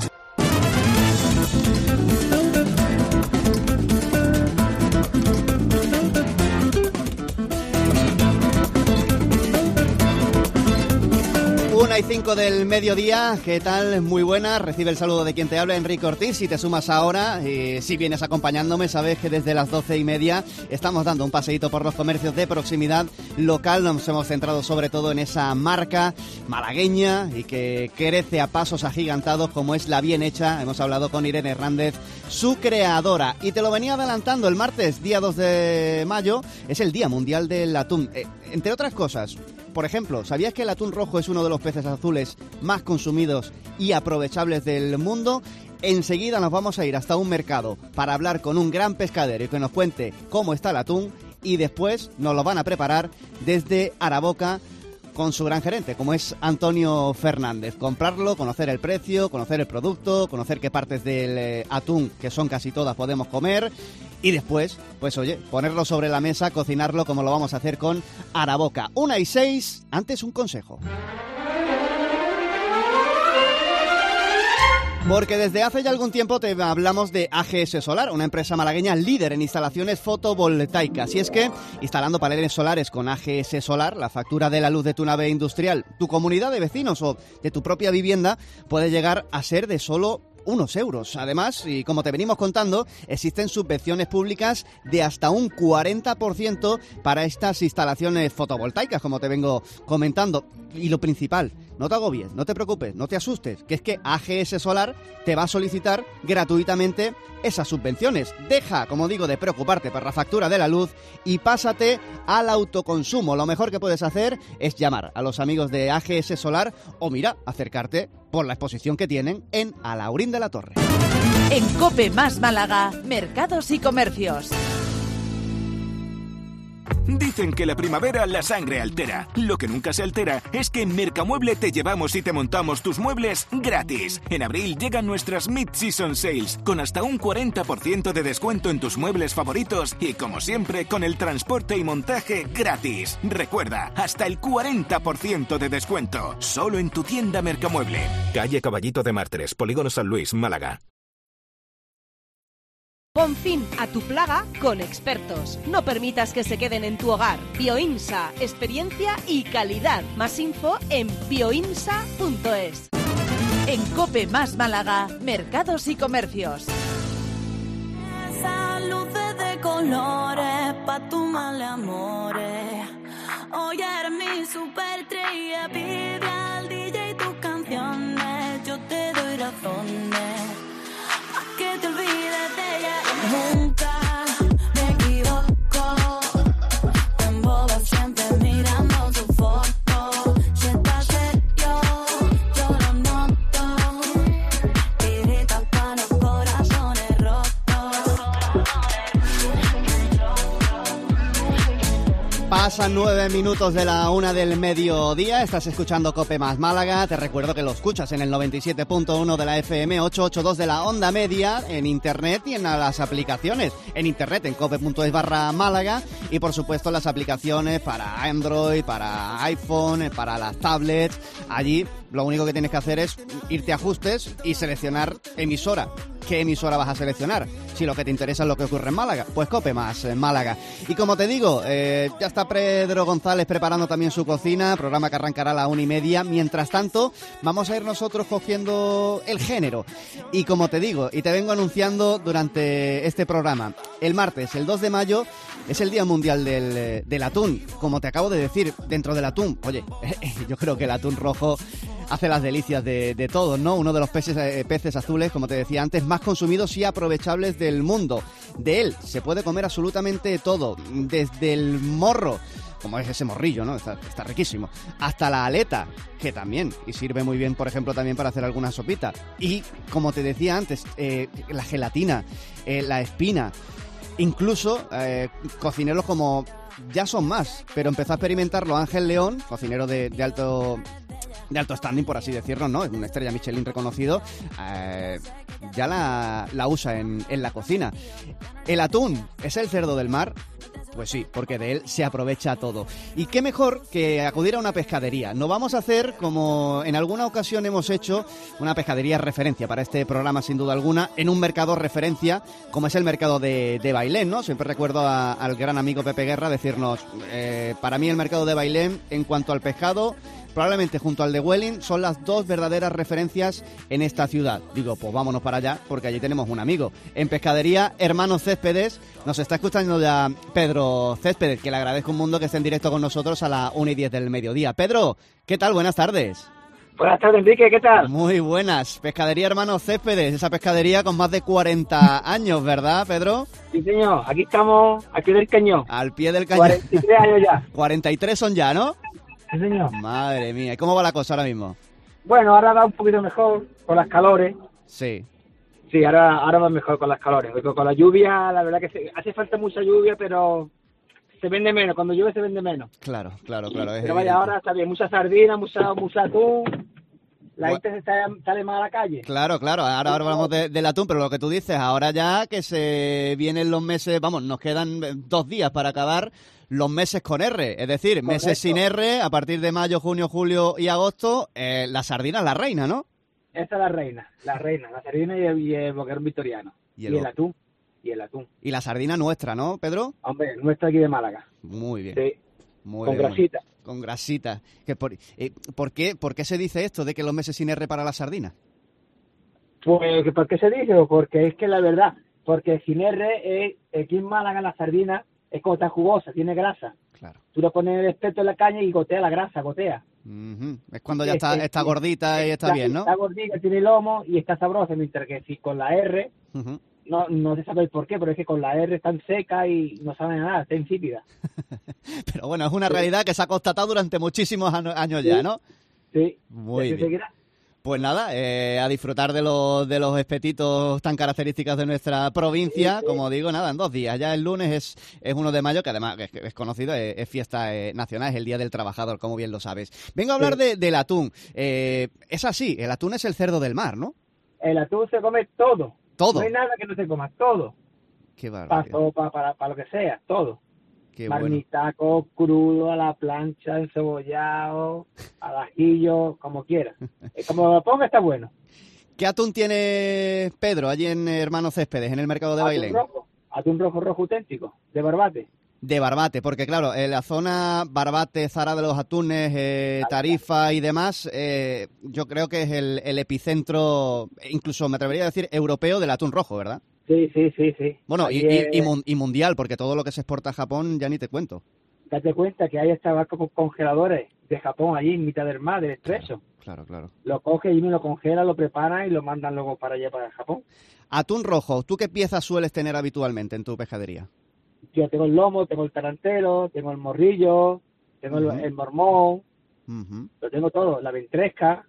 Una y cinco del mediodía, ¿qué tal? Muy buena, recibe el saludo de quien te habla, Enrique Ortiz. Si te sumas ahora, eh, si vienes acompañándome, sabes que desde las doce y media estamos dando un paseíto por los comercios de proximidad local. Nos hemos centrado sobre todo en esa marca malagueña y que crece a pasos agigantados como es La Bien Hecha. Hemos hablado con Irene Hernández, su creadora, y te lo venía adelantando el martes, día dos de mayo, es el Día Mundial del Atún. Eh, entre otras cosas, por ejemplo, ¿sabías que el atún rojo es uno de los peces azules más consumidos y aprovechables del mundo? Enseguida nos vamos a ir hasta un mercado para hablar con un gran pescadero y que nos cuente cómo está el atún, y después nos lo van a preparar desde Araboca con su gran gerente, como es Antonio Fernández. Comprarlo, conocer el precio, conocer el producto, conocer qué partes del eh, atún, que son casi todas, podemos comer. Y después, pues oye, ponerlo sobre la mesa, cocinarlo como lo vamos a hacer con Araboca. Una y seis, antes un consejo. Porque desde hace ya algún tiempo te hablamos de A G S Solar, una empresa malagueña líder en instalaciones fotovoltaicas. Y es que, instalando paneles solares con A G S Solar, la factura de la luz de tu nave industrial, tu comunidad de vecinos o de tu propia vivienda puede llegar a ser de solo unos euros. Además, y como te venimos contando, existen subvenciones públicas de hasta un cuarenta por ciento para estas instalaciones fotovoltaicas, como te vengo comentando. Y lo principal, no te agobies, no te preocupes, no te asustes, que es que A G S Solar te va a solicitar gratuitamente esas subvenciones. Deja, como digo, de preocuparte por la factura de la luz y pásate al autoconsumo. Lo mejor que puedes hacer es llamar a los amigos de A G S Solar o, mira, acercarte por la exposición que tienen en Alaurín de la Torre. En COPE más Málaga, mercados y comercios. Dicen que la primavera la sangre altera. Lo que nunca se altera es que en Mercamueble te llevamos y te montamos tus muebles gratis. En abril llegan nuestras Mid-Season Sales con hasta un cuarenta por ciento de descuento en tus muebles favoritos y, como siempre, con el transporte y montaje gratis. Recuerda, hasta el cuarenta por ciento de descuento. Solo en tu tienda Mercamueble. Calle Caballito de Mártires, Polígono San Luis, Málaga. Pon fin a tu plaga con expertos. No permitas que se queden en tu hogar. Bioinsa, experiencia y calidad. Más info en bioinsa punto es. En COPE más Málaga, mercados y comercios. Esas luces de colores pa' tu mal amores. Hoy eres mi superestrella, pide al D J tus canciones. Yo te doy razones pa' que te olvides de ella. Nunca me equivoco, te embobas siempre mirando su foto. Si estás serio, yo lo noto. Tiritas para los corazones rotos. Pasan nueve minutos de la una del mediodía, estás escuchando COPE más Málaga. Te recuerdo que lo escuchas en el noventa y siete punto uno de la F M, ochocientos ochenta y dos de la onda media, en internet y en las aplicaciones. En internet, en cope punto es barra Málaga, y por supuesto las aplicaciones para Android, para iPhone, para las tablets. Allí lo único que tienes que hacer es irte a ajustes y seleccionar emisora. ¿Qué emisora vas a seleccionar? Si lo que te interesa es lo que ocurre en Málaga, pues COPE más en Málaga. Y como te digo, eh, ya está Pedro González preparando también su cocina, programa que arrancará a la una y media. Mientras tanto, vamos a ir nosotros cogiendo el género. Y como te digo, y te vengo anunciando durante este programa, el martes, el dos de mayo, es el Día Mundial del, del Atún. Como te acabo de decir, dentro del atún, oye, yo creo que el atún rojo hace las delicias de, de todos, ¿no? Uno de los peces, eh, peces azules, como te decía antes, más consumidos y aprovechables del mundo. De él se puede comer absolutamente todo, desde el morro como es ese morrillo, ¿no? Está, está riquísimo. Hasta la aleta, que también, y sirve muy bien, por ejemplo, también para hacer alguna sopita. Y, como te decía antes, eh, la gelatina, eh, la espina, incluso eh, cocineros como... Ya son más, pero empezó a experimentarlo Ángel León, cocinero de, de alto de alto standing, por así decirlo, ¿no? Es una estrella Michelin reconocido, eh, ya la, la usa en, en la cocina. ¿El atún es el cerdo del mar? Pues sí, porque de él se aprovecha todo. Y qué mejor que acudir a una pescadería. No vamos a hacer, como en alguna ocasión hemos hecho, una pescadería referencia para este programa, sin duda alguna, en un mercado referencia, como es el mercado de, de Bailén, ¿no? Siempre recuerdo a, al gran amigo Pepe Guerra decirnos, eh, para mí el mercado de Bailén, en cuanto al pescado, probablemente junto al de Welling, son las dos verdaderas referencias en esta ciudad. Digo, pues vámonos para allá, porque allí tenemos un amigo. En pescadería, Hermanos Céspedes, nos está escuchando ya Pedro Céspedes, que le agradezco un mundo que esté en directo con nosotros a las una y diez del mediodía. Pedro, ¿qué tal? Buenas tardes. Buenas tardes, Enrique, ¿qué tal? Muy buenas. Pescadería Hermanos Céspedes, esa pescadería con más de cuarenta años, ¿verdad, Pedro? Sí, señor. Aquí estamos, al pie del cañón. Al pie del cañón. cuarenta y tres años ya. cuarenta y tres son ya, ¿no? Sí, señor. Madre mía, ¿y cómo va la cosa ahora mismo? Bueno, ahora va un poquito mejor con las calores. Sí. Sí, ahora, ahora va mejor con las calores. Porque con la lluvia, la verdad que se, hace falta mucha lluvia, pero se vende menos. Cuando llueve se vende menos. Claro, claro, claro. Es pero vaya, evidente. ahora está bien. Mucha sardina, mucha, mucha atún. La gente se está, sale más a la calle. Claro, claro, ahora, ahora hablamos de, del atún, pero lo que tú dices, ahora ya que se vienen los meses, vamos, nos quedan dos días para acabar los meses con R, es decir, Correcto. Meses sin R, a partir de mayo, junio, julio y agosto, eh, la sardina es la reina, ¿no? Esa es la reina, la reina, la sardina y el, y el boquerón victoriano. Y Y el el, bo- atún, y el atún. Y la sardina nuestra, ¿no, Pedro? Hombre, nuestra aquí de Málaga. Muy bien. Sí. Muy Con bien, grasita. Con grasita. Que por, eh, ¿por, qué, ¿Por qué se dice esto de que los meses sin R para la sardina? Pues, ¿por qué se dice? Porque es que la verdad, porque sin R, es, aquí en Málaga la sardina es como tan jugosa, tiene grasa. Claro. Tú le pones el espeto en la caña y gotea la grasa, gotea. Ujú. Es cuando ya Sí, está, sí, está sí. gordita y está bien, ¿no? Está gordita, tiene lomo y está sabrosa, mientras que si con la R, Ujú. no, no se sabe el por qué, pero es que con la R está seca y no sabe nada, está insípida. Pero bueno, es una realidad que se ha constatado durante muchísimos ano- años ya, ¿no? Sí. Muy ¿Y así bien. seguirá? Pues nada, eh, a disfrutar de los, de los espetitos tan característicos de nuestra provincia. Sí, sí. Como digo, nada, en dos días. Ya el lunes es, es uno de mayo, que además es, es conocido, es, es fiesta eh, nacional, es el Día del Trabajador, como bien lo sabes. Vengo a hablar Sí. de, del atún. Eh, es así, el atún es el cerdo del mar, ¿no? El atún se come todo. Todo. No hay nada que no se coma, todo. Qué Para barbaridad. sopa, para, para lo que sea, todo. Qué bueno. Marmitaco, crudo, a la plancha, encebollado, al ajillo, como quiera. Eh, Como lo ponga está bueno. ¿Qué atún tiene Pedro allí en Hermanos Céspedes, en el mercado de Atún Bailén? rojo, atún rojo, rojo auténtico, de Barbate. De Barbate, porque claro, en la zona Barbate, Zara de los Atunes, eh, Tarifa y demás, eh, yo creo que es el, el epicentro, incluso me atrevería a decir, europeo del atún rojo, ¿verdad? Sí, sí, sí, sí. Bueno, y, Ahí, y- eh, y mun- y mundial, porque todo lo que se exporta a Japón ya ni te cuento. Date cuenta que hay hasta barcos con congeladores de Japón allí en mitad del mar, del estrecho. Claro, claro. Lo coge y uno lo congela, lo prepara y lo mandan luego para allá, para Japón. Atún rojo, ¿tú qué piezas sueles tener habitualmente en tu pescadería? Yo tengo el lomo, tengo el tarantelo, tengo el morrillo, tengo el- Ujú. el mormón, Ujú. lo tengo todo, la ventresca,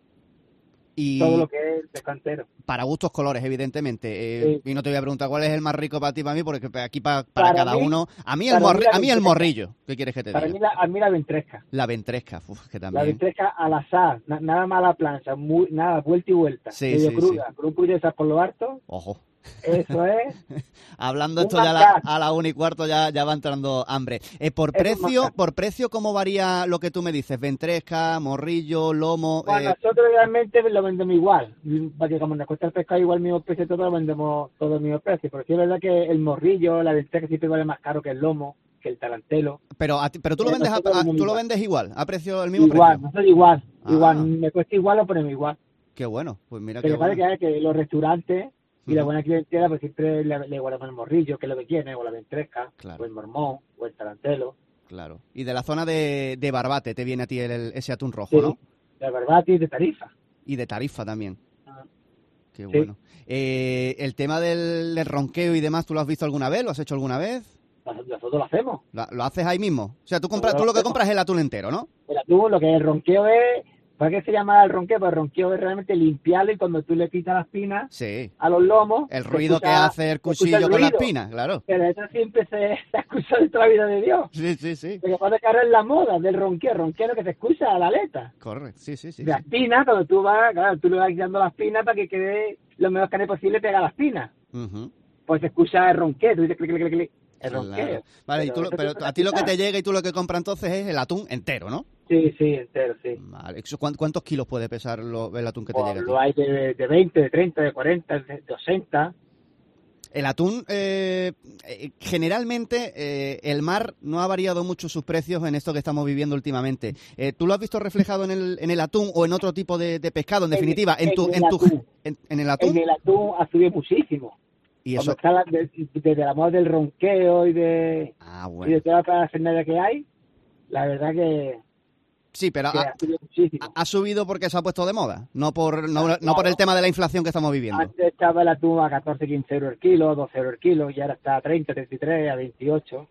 Y todo lo que es pescantero. para gustos colores, evidentemente. Eh, Y no te voy a preguntar cuál es el más rico para ti, para mí, porque aquí pa- para, Para cada mí- uno... A mí el, para mí morri- la a mí el ventresca. morrillo, ¿qué quieres que te Para diga? mí la, a mí la ventresca. La ventresca, uf, que La también... ventresca al azar, na- nada más a la plancha, muy, nada, vuelta y vuelta, Sí, medio sí, cruda, con un puño de sal por lo harto, Ojo. eso es. Hablando Un esto ya a la, manjar. a la una y cuarto ya, ya va entrando hambre. Eh, por Es un precio, manjar. por precio, ¿cómo varía lo que tú me dices? Ventresca, morrillo, lomo. Bueno, eh, nosotros realmente lo vendemos igual, porque como nos cuesta el pescado igual el mismo precio, todo lo vendemos todo el mismo precio, pero sí es verdad que el morrillo, la ventresca siempre vale más caro que el lomo, que el tarantelo. pero, a ti- pero tú lo eh, vendes, a- nosotros a- vendemos tú lo igual. vendes igual, a precio el mismo Igual, precio. nosotros igual, Ah. igual, me cuesta igual, lo ponemos igual. Qué bueno, pues mira Pero qué pasa bueno. que, que los restaurantes y la Ujú. buena clientela, pues siempre le, le guardamos el morrillo, que es lo que tiene, o la ventresca, Claro. o el mormón, o el tarantelo. Claro. Y de la zona de, de Barbate te viene a ti el, el- ese atún rojo, Sí, ¿no? de Barbati y de Tarifa. Y de Tarifa también. Ah. Qué Sí. bueno. Eh, el tema del, del ronqueo y demás, ¿tú lo has visto alguna vez? ¿Lo has hecho alguna vez? Nosotros lo hacemos. ¿Lo, lo haces ahí mismo? O sea, tú compras, tú lo que compras es el atún entero, ¿no? El atún, lo que es el ronqueo es... ¿Para qué se llama el ronqueo? Pues el ronqueo es realmente limpiarlo y cuando tú le quitas las pinas sí. a los lomos... El ruido escucha, que hace el cuchillo el con las pinas, claro. Pero eso siempre se, se escucha de toda la vida de Dios. Sí, sí, sí. Porque cuando cargar la moda del ronqueo, ronqueo que se escucha a la aleta. Correcto, sí, sí, sí. De sí. las pinas, cuando tú vas, claro, tú le vas quitando las pinas para que quede lo menos carne posible pega las pinas. Uh-huh. Pues se escucha el ronqueo, tú dices clic, clic, clic, el ronqueo. Claro. Vale, pero, y tú, lo, pero a ti lo que te llega y tú lo que compras entonces es el atún entero, ¿no? Sí, sí, entero, sí. Vale. ¿Cuántos kilos puede pesar lo, el atún que pues te llega? Lo hay de, de veinte, de treinta, de cuarenta, de ochenta. El atún, eh, eh, generalmente, eh, el mar no ha variado mucho sus precios en esto que estamos viviendo últimamente. Eh, ¿Tú lo has visto reflejado en el, en el atún o en otro tipo de, de pescado? En definitiva, en, en, tu, en, tu, en, en el atún. En el atún ha subido muchísimo. ¿Y eso? Está la, de, desde la moda del ronqueo y de, ah, bueno. y de toda la parafernalia que hay, la verdad que... Sí, pero que ha, ha, subido muchísimo. ha subido porque se ha puesto de moda, no por no, claro. no por el tema de la inflación que estamos viviendo. Antes estaba el atún a catorce, quince euros el kilo, doce euros el kilo, y ahora está a treinta, treinta y tres, a veintiocho.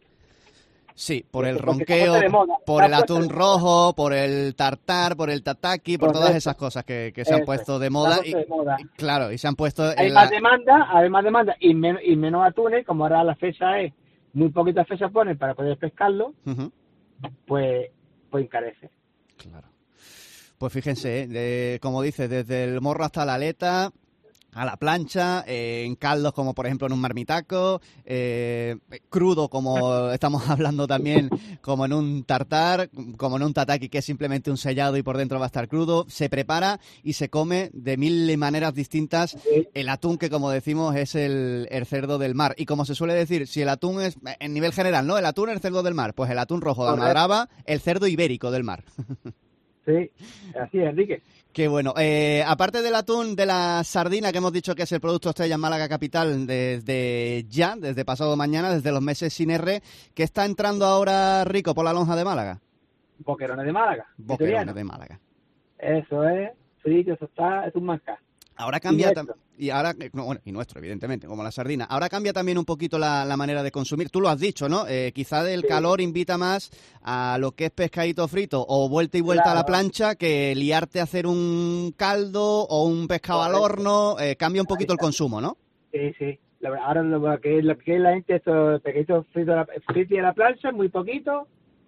Sí, por el porque ronqueo, moda, por el atún rojo, por el tartar, por el tataki, por, por todas esas cosas que, que se han puesto de moda. Y, de moda. Y, claro, y se han puesto... Hay en más la... demanda, hay más demanda y, men y menos atunes, como ahora la fecha es, muy poquitas fechas ponen para poder pescarlo, uh-huh. pues, pues encarece. Claro. Pues fíjense, de, como dices, desde el morro hasta la aleta, a la plancha, eh, en caldos como por ejemplo en un marmitaco, eh, crudo como estamos hablando también, como en un tartar, como en un tataki que es simplemente un sellado y por dentro va a estar crudo. Se prepara y se come de mil maneras distintas el atún, que como decimos es el, el cerdo del mar. Y como se suele decir, si el atún es, en nivel general, ¿no? El atún es el cerdo del mar, pues el atún rojo de Almadraba, el cerdo ibérico del mar. Sí, así es, Enrique. Qué bueno. Eh, aparte del atún, de la sardina, que hemos dicho que es el producto estrella en Málaga capital desde ya, desde pasado mañana, desde los meses sin R, ¿qué está entrando ahora rico por la lonja de Málaga? Boquerones de Málaga. Boquerones de Málaga. Eso es, sí, eso está, es un manjar. Ahora cambia también, y ahora, no, bueno, y nuestro, evidentemente, como la sardina. Ahora cambia también un poquito la, la manera de consumir. Tú lo has dicho, ¿no? Eh, quizá el sí. calor invita más a lo que es pescadito frito o vuelta y vuelta claro. a la plancha que liarte a hacer un caldo o un pescado al horno. Eh, cambia un poquito el consumo, ¿no? Sí, sí. Ahora lo que, lo que es la gente, estos pescaditos fritos frito a la plancha, muy poquito.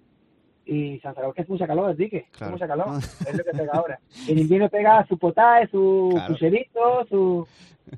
Y San Salvador, que es mucha calor, Enrique, claro. mucha calor, es lo que pega ahora. En invierno pega su potaje, su claro. pucherito, su...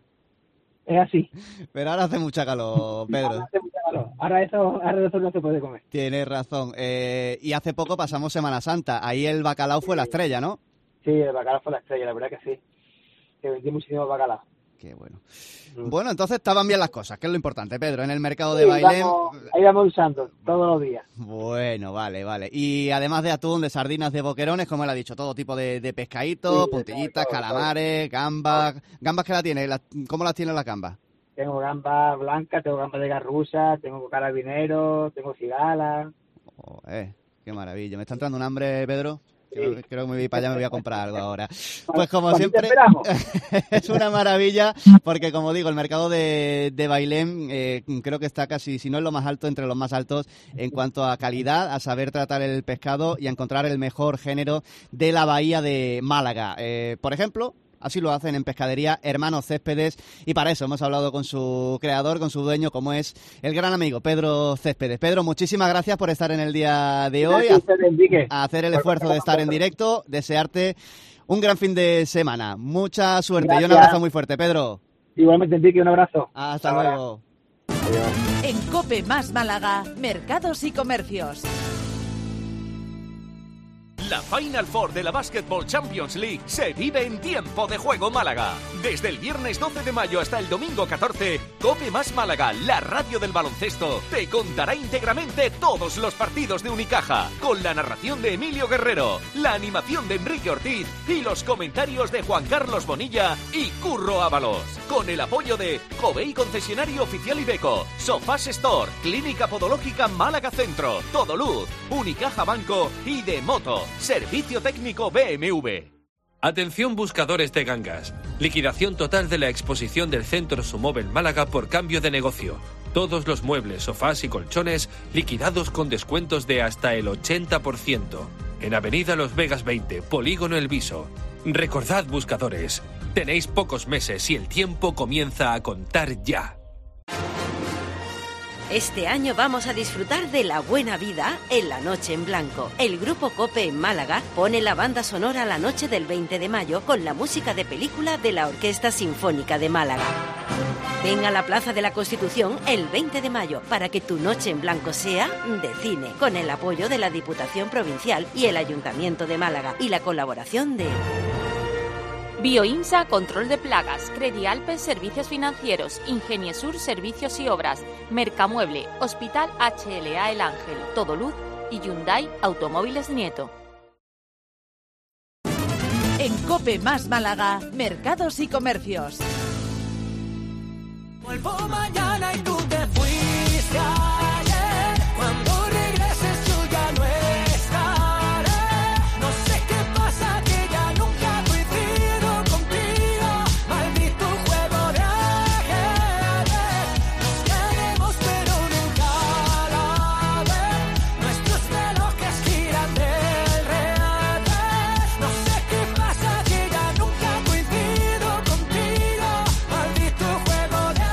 Es así. Pero ahora hace mucha calor, Pedro. Ahora hace mucha calor. Ahora eso, ahora eso no se puede comer. Tienes razón. Eh, y hace poco pasamos Semana Santa. Ahí el bacalao fue sí. la estrella, ¿no? Sí, el bacalao fue la estrella, la verdad que sí. Que vendí muchísimo bacalao. Qué bueno. Mm. Bueno, entonces estaban bien las cosas, que es lo importante, Pedro, en el mercado de sí, Bailén. Vamos, ahí vamos usando todos los días. Bueno, vale, vale. Y además de atún, de sardinas, de boquerones, como él ha dicho, todo tipo de, de pescaditos, sí, puntillitas, todo, calamares, todo. gambas. ¿Gambas qué la tiene? ¿Cómo las tiene las gambas? Tengo gambas blancas, tengo gambas de garrucha, tengo carabinero, tengo cigala. Oh, eh, qué maravilla. ¿Me está entrando un hambre, Pedro? Creo, sí. creo que me voy para allá, me voy a comprar algo ahora. Pues como siempre, es una maravilla, porque como digo, el mercado de, de Bailén eh, creo que está casi, si no es lo más alto, entre los más altos en cuanto a calidad, a saber tratar el pescado y a encontrar el mejor género de la bahía de Málaga. Eh, por ejemplo, así lo hacen en Pescadería Hermanos Céspedes, y para eso hemos hablado con su creador, con su dueño, como es el gran amigo Pedro Céspedes. Pedro, muchísimas gracias por estar en el día de hoy, a, a hacer el esfuerzo de estar en directo, desearte un gran fin de semana. Mucha suerte. Gracias. Y un abrazo muy fuerte, Pedro. Igualmente, Enrique, un abrazo. Hasta Ahora. luego. Adiós. En COPE más Málaga, Mercados y Comercios. La Final Four de la Basketball Champions League se vive en Tiempo de Juego Málaga. Desde el viernes doce de mayo hasta el domingo catorce, COPE más Málaga, la radio del baloncesto, te contará íntegramente todos los partidos de Unicaja, con la narración de Emilio Guerrero, la animación de Enrique Ortiz y los comentarios de Juan Carlos Bonilla y Curro Ábalos. Con el apoyo de Covey Concesionario Oficial Ibeco, Sofás Store, Clínica Podológica Málaga Centro, Todoluz, Unicaja Banco y de Moto. Servicio técnico B M W. Atención buscadores de gangas. Liquidación total de la exposición del Centro Sumóvel Málaga por cambio de negocio. todos los muebles, sofás y colchones liquidados con descuentos de hasta el ochenta por ciento. En Avenida Los Vegas veinte, Polígono El Viso. Recordad, buscadores, tenéis pocos meses y el tiempo comienza a contar ya. Este año vamos a disfrutar de la buena vida en la Noche en Blanco. El Grupo COPE en Málaga pone la banda sonora la noche del veinte de mayo con la música de película de la Orquesta Sinfónica de Málaga. Ven a la Plaza de la Constitución el veinte de mayo para que tu Noche en Blanco sea de cine, con el apoyo de la Diputación Provincial y el Ayuntamiento de Málaga y la colaboración de... Bioinsa, control de plagas, Credialpes, servicios financieros, Ingeniesur, servicios y obras, Mercamueble, Hospital H L A El Ángel, Todo Luz y Hyundai Automóviles Nieto. En COPE más Málaga, mercados y comercios. Vuelvo mañana y tú te fuiste ayer. Cuando regreses yo ya no estaré. No sé qué pasa que ya nunca coincido contigo. Maldito juego de ajedrez. Nos queremos pero nunca a la vez. Nuestros relojes giran del revés. No sé qué pasa que ya nunca coincido contigo. Maldito juego de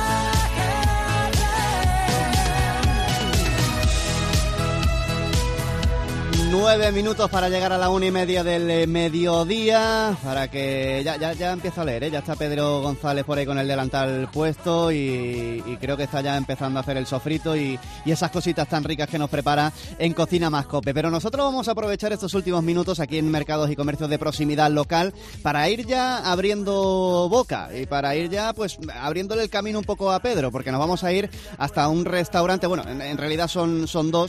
Nueve minutos para llegar a la una y media del mediodía, para que ya ya, ya empiezo a leer, ¿eh? Ya está Pedro González por ahí con el delantal puesto y, y creo que está ya empezando a hacer el sofrito y, y esas cositas tan ricas que nos prepara en Cocina Más Cope. Pero nosotros vamos a aprovechar estos últimos minutos aquí en Mercados y Comercios de Proximidad Local para ir ya abriendo boca y para ir ya pues abriéndole el camino un poco a Pedro, porque nos vamos a ir hasta un restaurante, bueno, en, en realidad son, son dos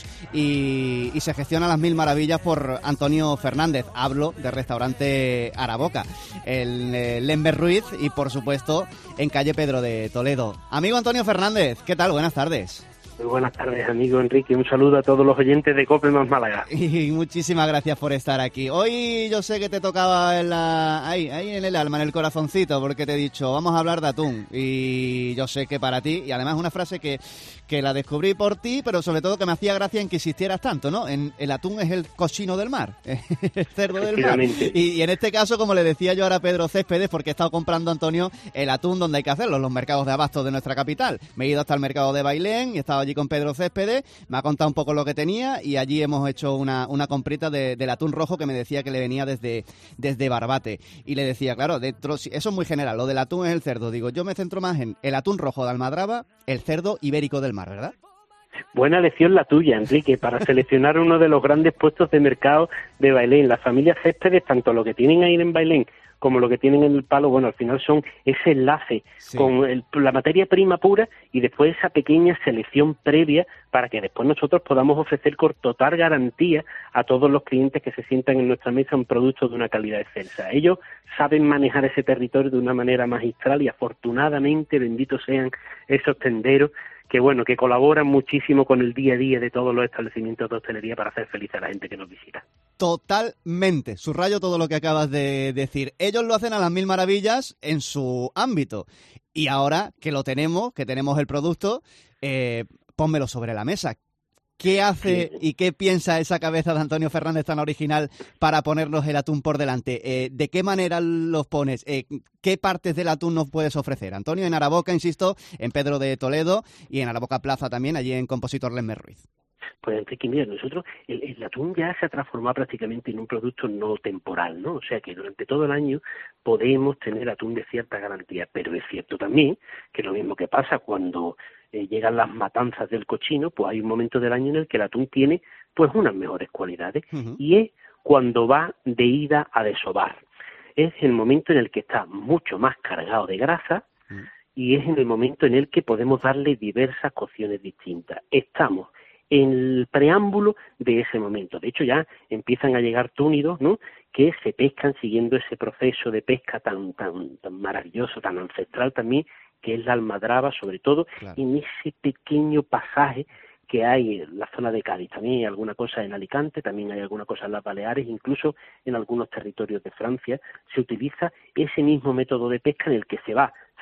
y, y se gestiona las mil maravillas por Antonio Fernández. Hablo del restaurante Araboca, el eh, Lember Ruiz y por supuesto en calle Pedro de Toledo. Amigo Antonio Fernández, ¿qué tal? Buenas tardes. Muy buenas tardes, amigo Enrique. Un saludo a todos los oyentes de COPE más Málaga. Y muchísimas gracias por estar aquí. Hoy yo sé que te tocaba en la... ahí, ahí en el alma, en el corazoncito, porque te he dicho, vamos a hablar de atún. Y yo sé que para ti, y además una frase que, que la descubrí por ti, pero sobre todo que me hacía gracia en que insistieras tanto, ¿no? En, el atún es el cochino del mar, el cerdo del mar. Y, y en este caso, como le decía yo ahora a Pedro Céspedes, porque he estado comprando, Antonio, el atún donde hay que hacerlo, en los mercados de abasto de nuestra capital. Me he ido hasta el mercado de Bailén y he estado allí con Pedro Céspedes, me ha contado un poco lo que tenía y allí hemos hecho una, una comprita de, del atún rojo que me decía que le venía desde, desde Barbate. Y le decía, claro, dentro, eso es muy general, lo del atún es el cerdo. Digo, yo me centro más en el atún rojo de Almadraba, el cerdo ibérico del mar, ¿verdad? Buena lección la tuya, Enrique, para seleccionar uno de los grandes puestos de mercado de Bailén. Las familias Céspedes, tanto lo que tienen ahí en Bailén como lo que tienen en el palo, bueno, al final son ese enlace sí. con el, la materia prima pura y después esa pequeña selección previa para que después nosotros podamos ofrecer con total garantía a todos los clientes que se sientan en nuestra mesa un producto de una calidad excelsa. Ellos saben manejar ese territorio de una manera magistral y afortunadamente, benditos sean esos tenderos que bueno, que colaboran muchísimo con el día a día de todos los establecimientos de hostelería para hacer feliz a la gente que nos visita. Totalmente, subrayo todo lo que acabas de decir. Ellos lo hacen a las mil maravillas en su ámbito. Y ahora que lo tenemos, que tenemos el producto, eh, pónmelo sobre la mesa. ¿Qué hace y qué piensa esa cabeza de Antonio Fernández tan original para ponernos el atún por delante? Eh, ¿De qué manera los pones? Eh, ¿Qué partes del atún nos puedes ofrecer? Antonio, en Araboca, insisto, en Pedro de Toledo y en Araboca Plaza también, allí en Compositor Lember Ruiz. Pues Enrique, mira, nosotros, el, el atún ya se ha transformado prácticamente en un producto no temporal, ¿no? O sea que durante todo el año podemos tener atún de cierta garantía, pero es cierto también que lo mismo que pasa cuando eh, llegan las matanzas del cochino, pues hay un momento del año en el que el atún tiene pues unas mejores cualidades uh-huh. y es cuando va de ida a desovar. Es el momento en el que está mucho más cargado de grasa uh-huh. y es en el momento en el que podemos darle diversas cocciones distintas. Estamos en el preámbulo de ese momento. De hecho, ya empiezan a llegar túnidos, ¿no?, que se pescan siguiendo ese proceso de pesca tan tan tan maravilloso, tan ancestral también, que es la almadraba, sobre todo, claro. en ese pequeño pasaje que hay en la zona de Cádiz. También hay alguna cosa en Alicante, también hay alguna cosa en las Baleares, incluso en algunos territorios de Francia se utiliza ese mismo método de pesca en el que se va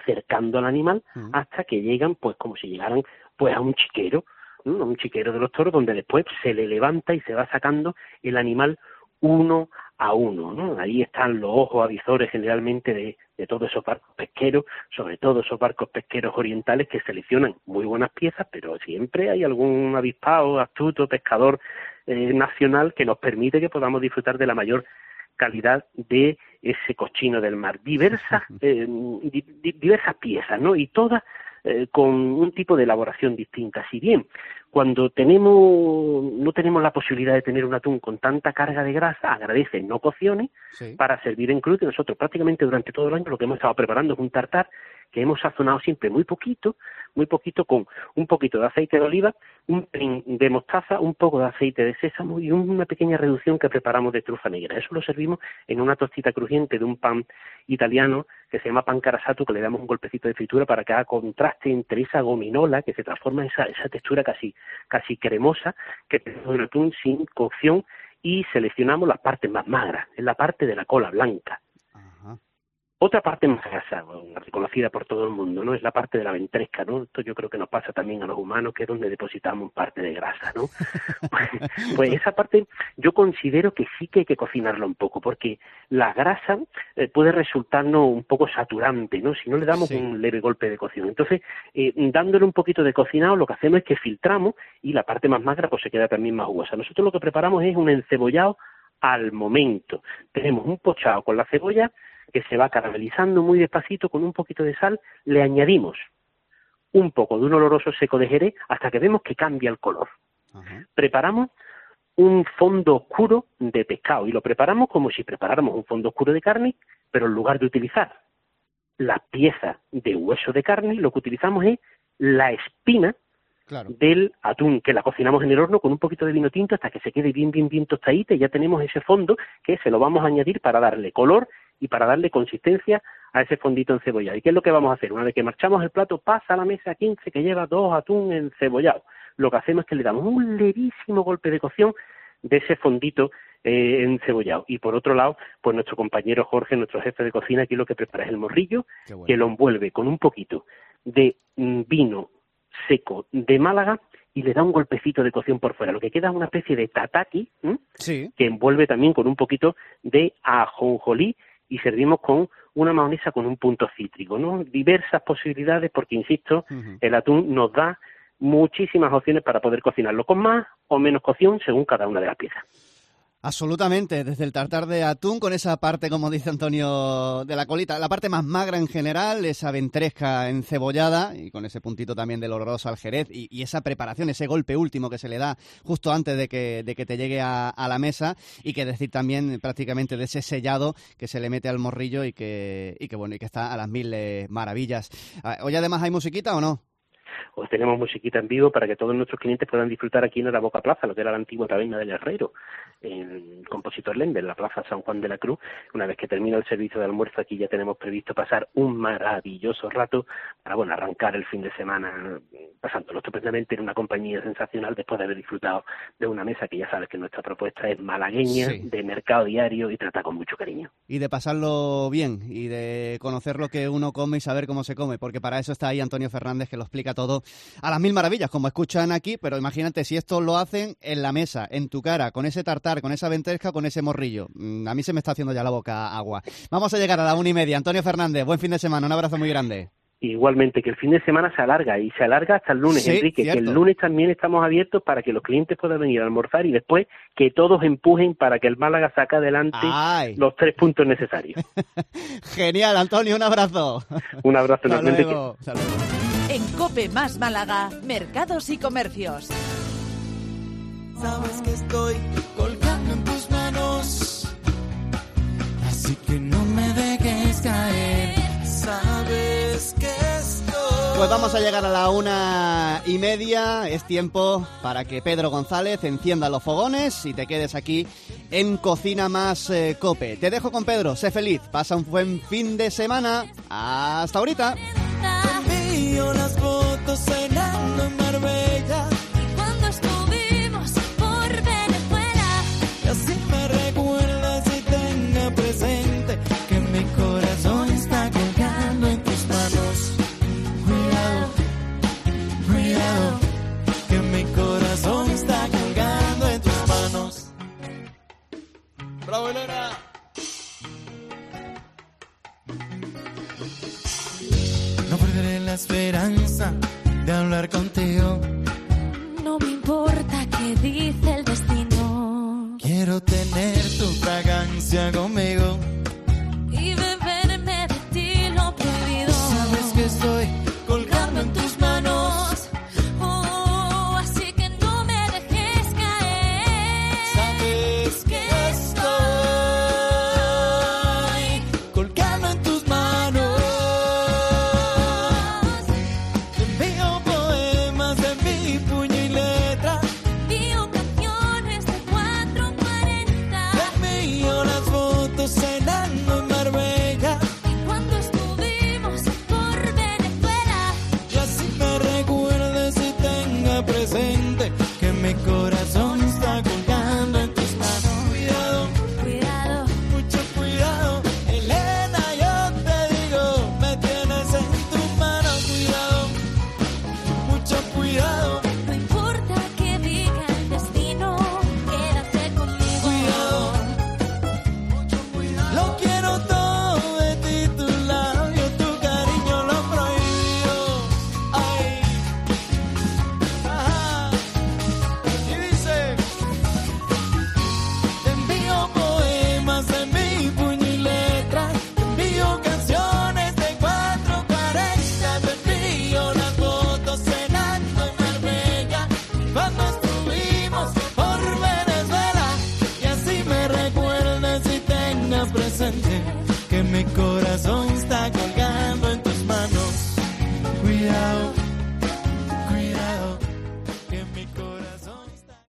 cercando al animal mm. hasta que llegan, pues como si llegaran pues a un chiquero, ¿no? Un chiquero de los toros, donde después se le levanta y se va sacando el animal uno a uno, ¿no? Ahí están los ojos avisores generalmente de, de todos esos barcos pesqueros, sobre todo esos barcos pesqueros orientales que seleccionan muy buenas piezas, pero siempre hay algún avispado, astuto, pescador eh, nacional que nos permite que podamos disfrutar de la mayor calidad de ese cochino del mar. Diversas, eh, di, di, diversas piezas, ¿no? Y todas eh, con un tipo de elaboración distinta. Si bien cuando tenemos no tenemos la posibilidad de tener un atún con tanta carga de grasa, agradece no cocciones sí. para servir en crudo. Nosotros prácticamente durante todo el año lo que hemos estado preparando es un tartar que hemos sazonado siempre muy poquito, muy poquito con un poquito de aceite de oliva, un pelín de mostaza, un poco de aceite de sésamo y una pequeña reducción que preparamos de trufa negra. Eso lo servimos en una tostita crujiente de un pan italiano que se llama pan carasato, que le damos un golpecito de fritura para que haga contraste entre esa gominola que se transforma en esa, esa textura casi casi cremosa que tenemos un atún sin cocción, y seleccionamos las partes más magras, es la parte de la cola blanca. Ajá. Otra parte más grasa, reconocida por todo el mundo, ¿no? Es la parte de la ventresca, ¿no? Esto yo creo que nos pasa también a los humanos, que es donde depositamos parte de grasa, ¿no? pues, pues esa parte yo considero que sí que hay que cocinarla un poco, porque la grasa eh, puede resultarnos un poco saturante, ¿no? Si no le damos sí. un leve golpe de cocción. Entonces, eh, dándole un poquito de cocinado, lo que hacemos es que filtramos y la parte más magra pues se queda también más jugosa. Nosotros lo que preparamos es un encebollado al momento. Tenemos un pochado con la cebolla que se va caramelizando muy despacito con un poquito de sal, le añadimos un poco de un oloroso seco de jerez hasta que vemos que cambia el color. Ajá. Preparamos un fondo oscuro de pescado y lo preparamos como si preparáramos un fondo oscuro de carne, pero en lugar de utilizar la pieza de hueso de carne, lo que utilizamos es la espina claro. del atún, que la cocinamos en el horno con un poquito de vino tinto hasta que se quede bien, bien, bien tostadita, y ya tenemos ese fondo que se lo vamos a añadir para darle color y para darle consistencia a ese fondito encebollado. ¿Y qué es lo que vamos a hacer? Una vez que marchamos el plato, pasa a la mesa quince que lleva dos atún encebollados. Lo que hacemos es que le damos un levísimo golpe de cocción de ese fondito eh, encebollado. Y por otro lado, pues nuestro compañero Jorge, nuestro jefe de cocina, aquí lo que prepara es el morrillo, bueno. que lo envuelve con un poquito de mm, vino seco de Málaga y le da un golpecito de cocción por fuera. Lo que queda es una especie de tataki, sí. que envuelve también con un poquito de ajonjolí, y servimos con una mayonesa con un punto cítrico, ¿no? Diversas posibilidades, porque, insisto, uh-huh. el atún nos da muchísimas opciones para poder cocinarlo con más o menos cocción según cada una de las piezas. Absolutamente, desde el tartar de atún con esa parte, como dice Antonio, de la colita, la parte más magra en general, esa ventresca encebollada y con ese puntito también del oloroso al jerez y, y esa preparación, ese golpe último que se le da justo antes de que, de que te llegue a, a la mesa, y que decir también prácticamente de ese sellado que se le mete al morrillo y que, y que bueno, y que está a las mil eh, maravillas. ¿Hoy además hay musiquita o no? Pues tenemos musiquita en vivo para que todos nuestros clientes puedan disfrutar aquí en la Boca Plaza, lo que era la antigua taberna del Herrero, en Compositor Lende, en la Plaza San Juan de la Cruz. Una vez que termina el servicio de almuerzo, aquí ya tenemos previsto pasar un maravilloso rato para, bueno, arrancar el fin de semana pasándolo estupendamente en una compañía sensacional, después de haber disfrutado de una mesa que ya sabes que nuestra propuesta es malagueña, sí. de mercado diario y trata con mucho cariño. Y de pasarlo bien y de conocer lo que uno come y saber cómo se come, porque para eso está ahí Antonio Fernández, que lo explica todo a las mil maravillas, como escuchan aquí. Pero imagínate si esto lo hacen en la mesa, en tu cara, con ese tartar, con esa ventresca, con ese morrillo. A mí se me está haciendo ya la boca agua. Vamos a llegar a la una y media. Antonio Fernández, buen fin de semana, un abrazo muy grande. Igualmente, que el fin de semana se alarga y se alarga hasta el lunes, sí, Enrique, cierto. Que el lunes también estamos abiertos para que los clientes puedan venir a almorzar y después que todos empujen para que el Málaga saque adelante Ay. los tres puntos necesarios. Genial, Antonio, un abrazo. Un abrazo enorme. En COPE más Málaga, mercados y comercios. Sabes que estoy colgando en tus manos, así que no me dejes caer. Sabes que estoy... Pues vamos a llegar a la una y media. Es tiempo para que Pedro González encienda los fogones y te quedes aquí en Cocina Más eh, COPE. Te dejo con Pedro, sé feliz, pasa un buen fin de semana. Hasta ahorita. Envío las fotos cenando en Marbella cuando estuvimos por Venezuela, y así me recuerdas y tenga presente que mi corazón está colgando en tus manos. muere la esperanza de hablar contigo. No me importa qué dice el destino. Quiero tener tu fragancia conmigo Y beberme de ti lo prohibido. Sabes que estoy colgando en tus manos. Oh, así que no me dejes caer. Sabes que estoy colgando en tus manos. Te envío poemas de mi puño y letra. Envío canciones de cuatro cuarenta. Te envío las fotos cenando en Marbella. Y cuando estuvimos por Venezuela. Y así me recuerdes y tenga presente que mi corazón está colgando en tus manos. Cuidado, Cuidado, mucho cuidado, Elena, yo te digo, me tienes en tus manos. Cuidado, mucho cuidado, no importa que diga el destino. Quédate conmigo. cuidado, lo quiero todo de ti, tu labio, tu cariño, lo prohibido. Ay, ajá, y dice, te envío poemas de mi puño y letra, te envío canciones de cuatro cuarenta, te envío las fotos cenando en Marbella, cuando estuvimos por Venezuela, y así me recuerdas y tengas presente que mi corazón está colgando en tus manos. Cuidado,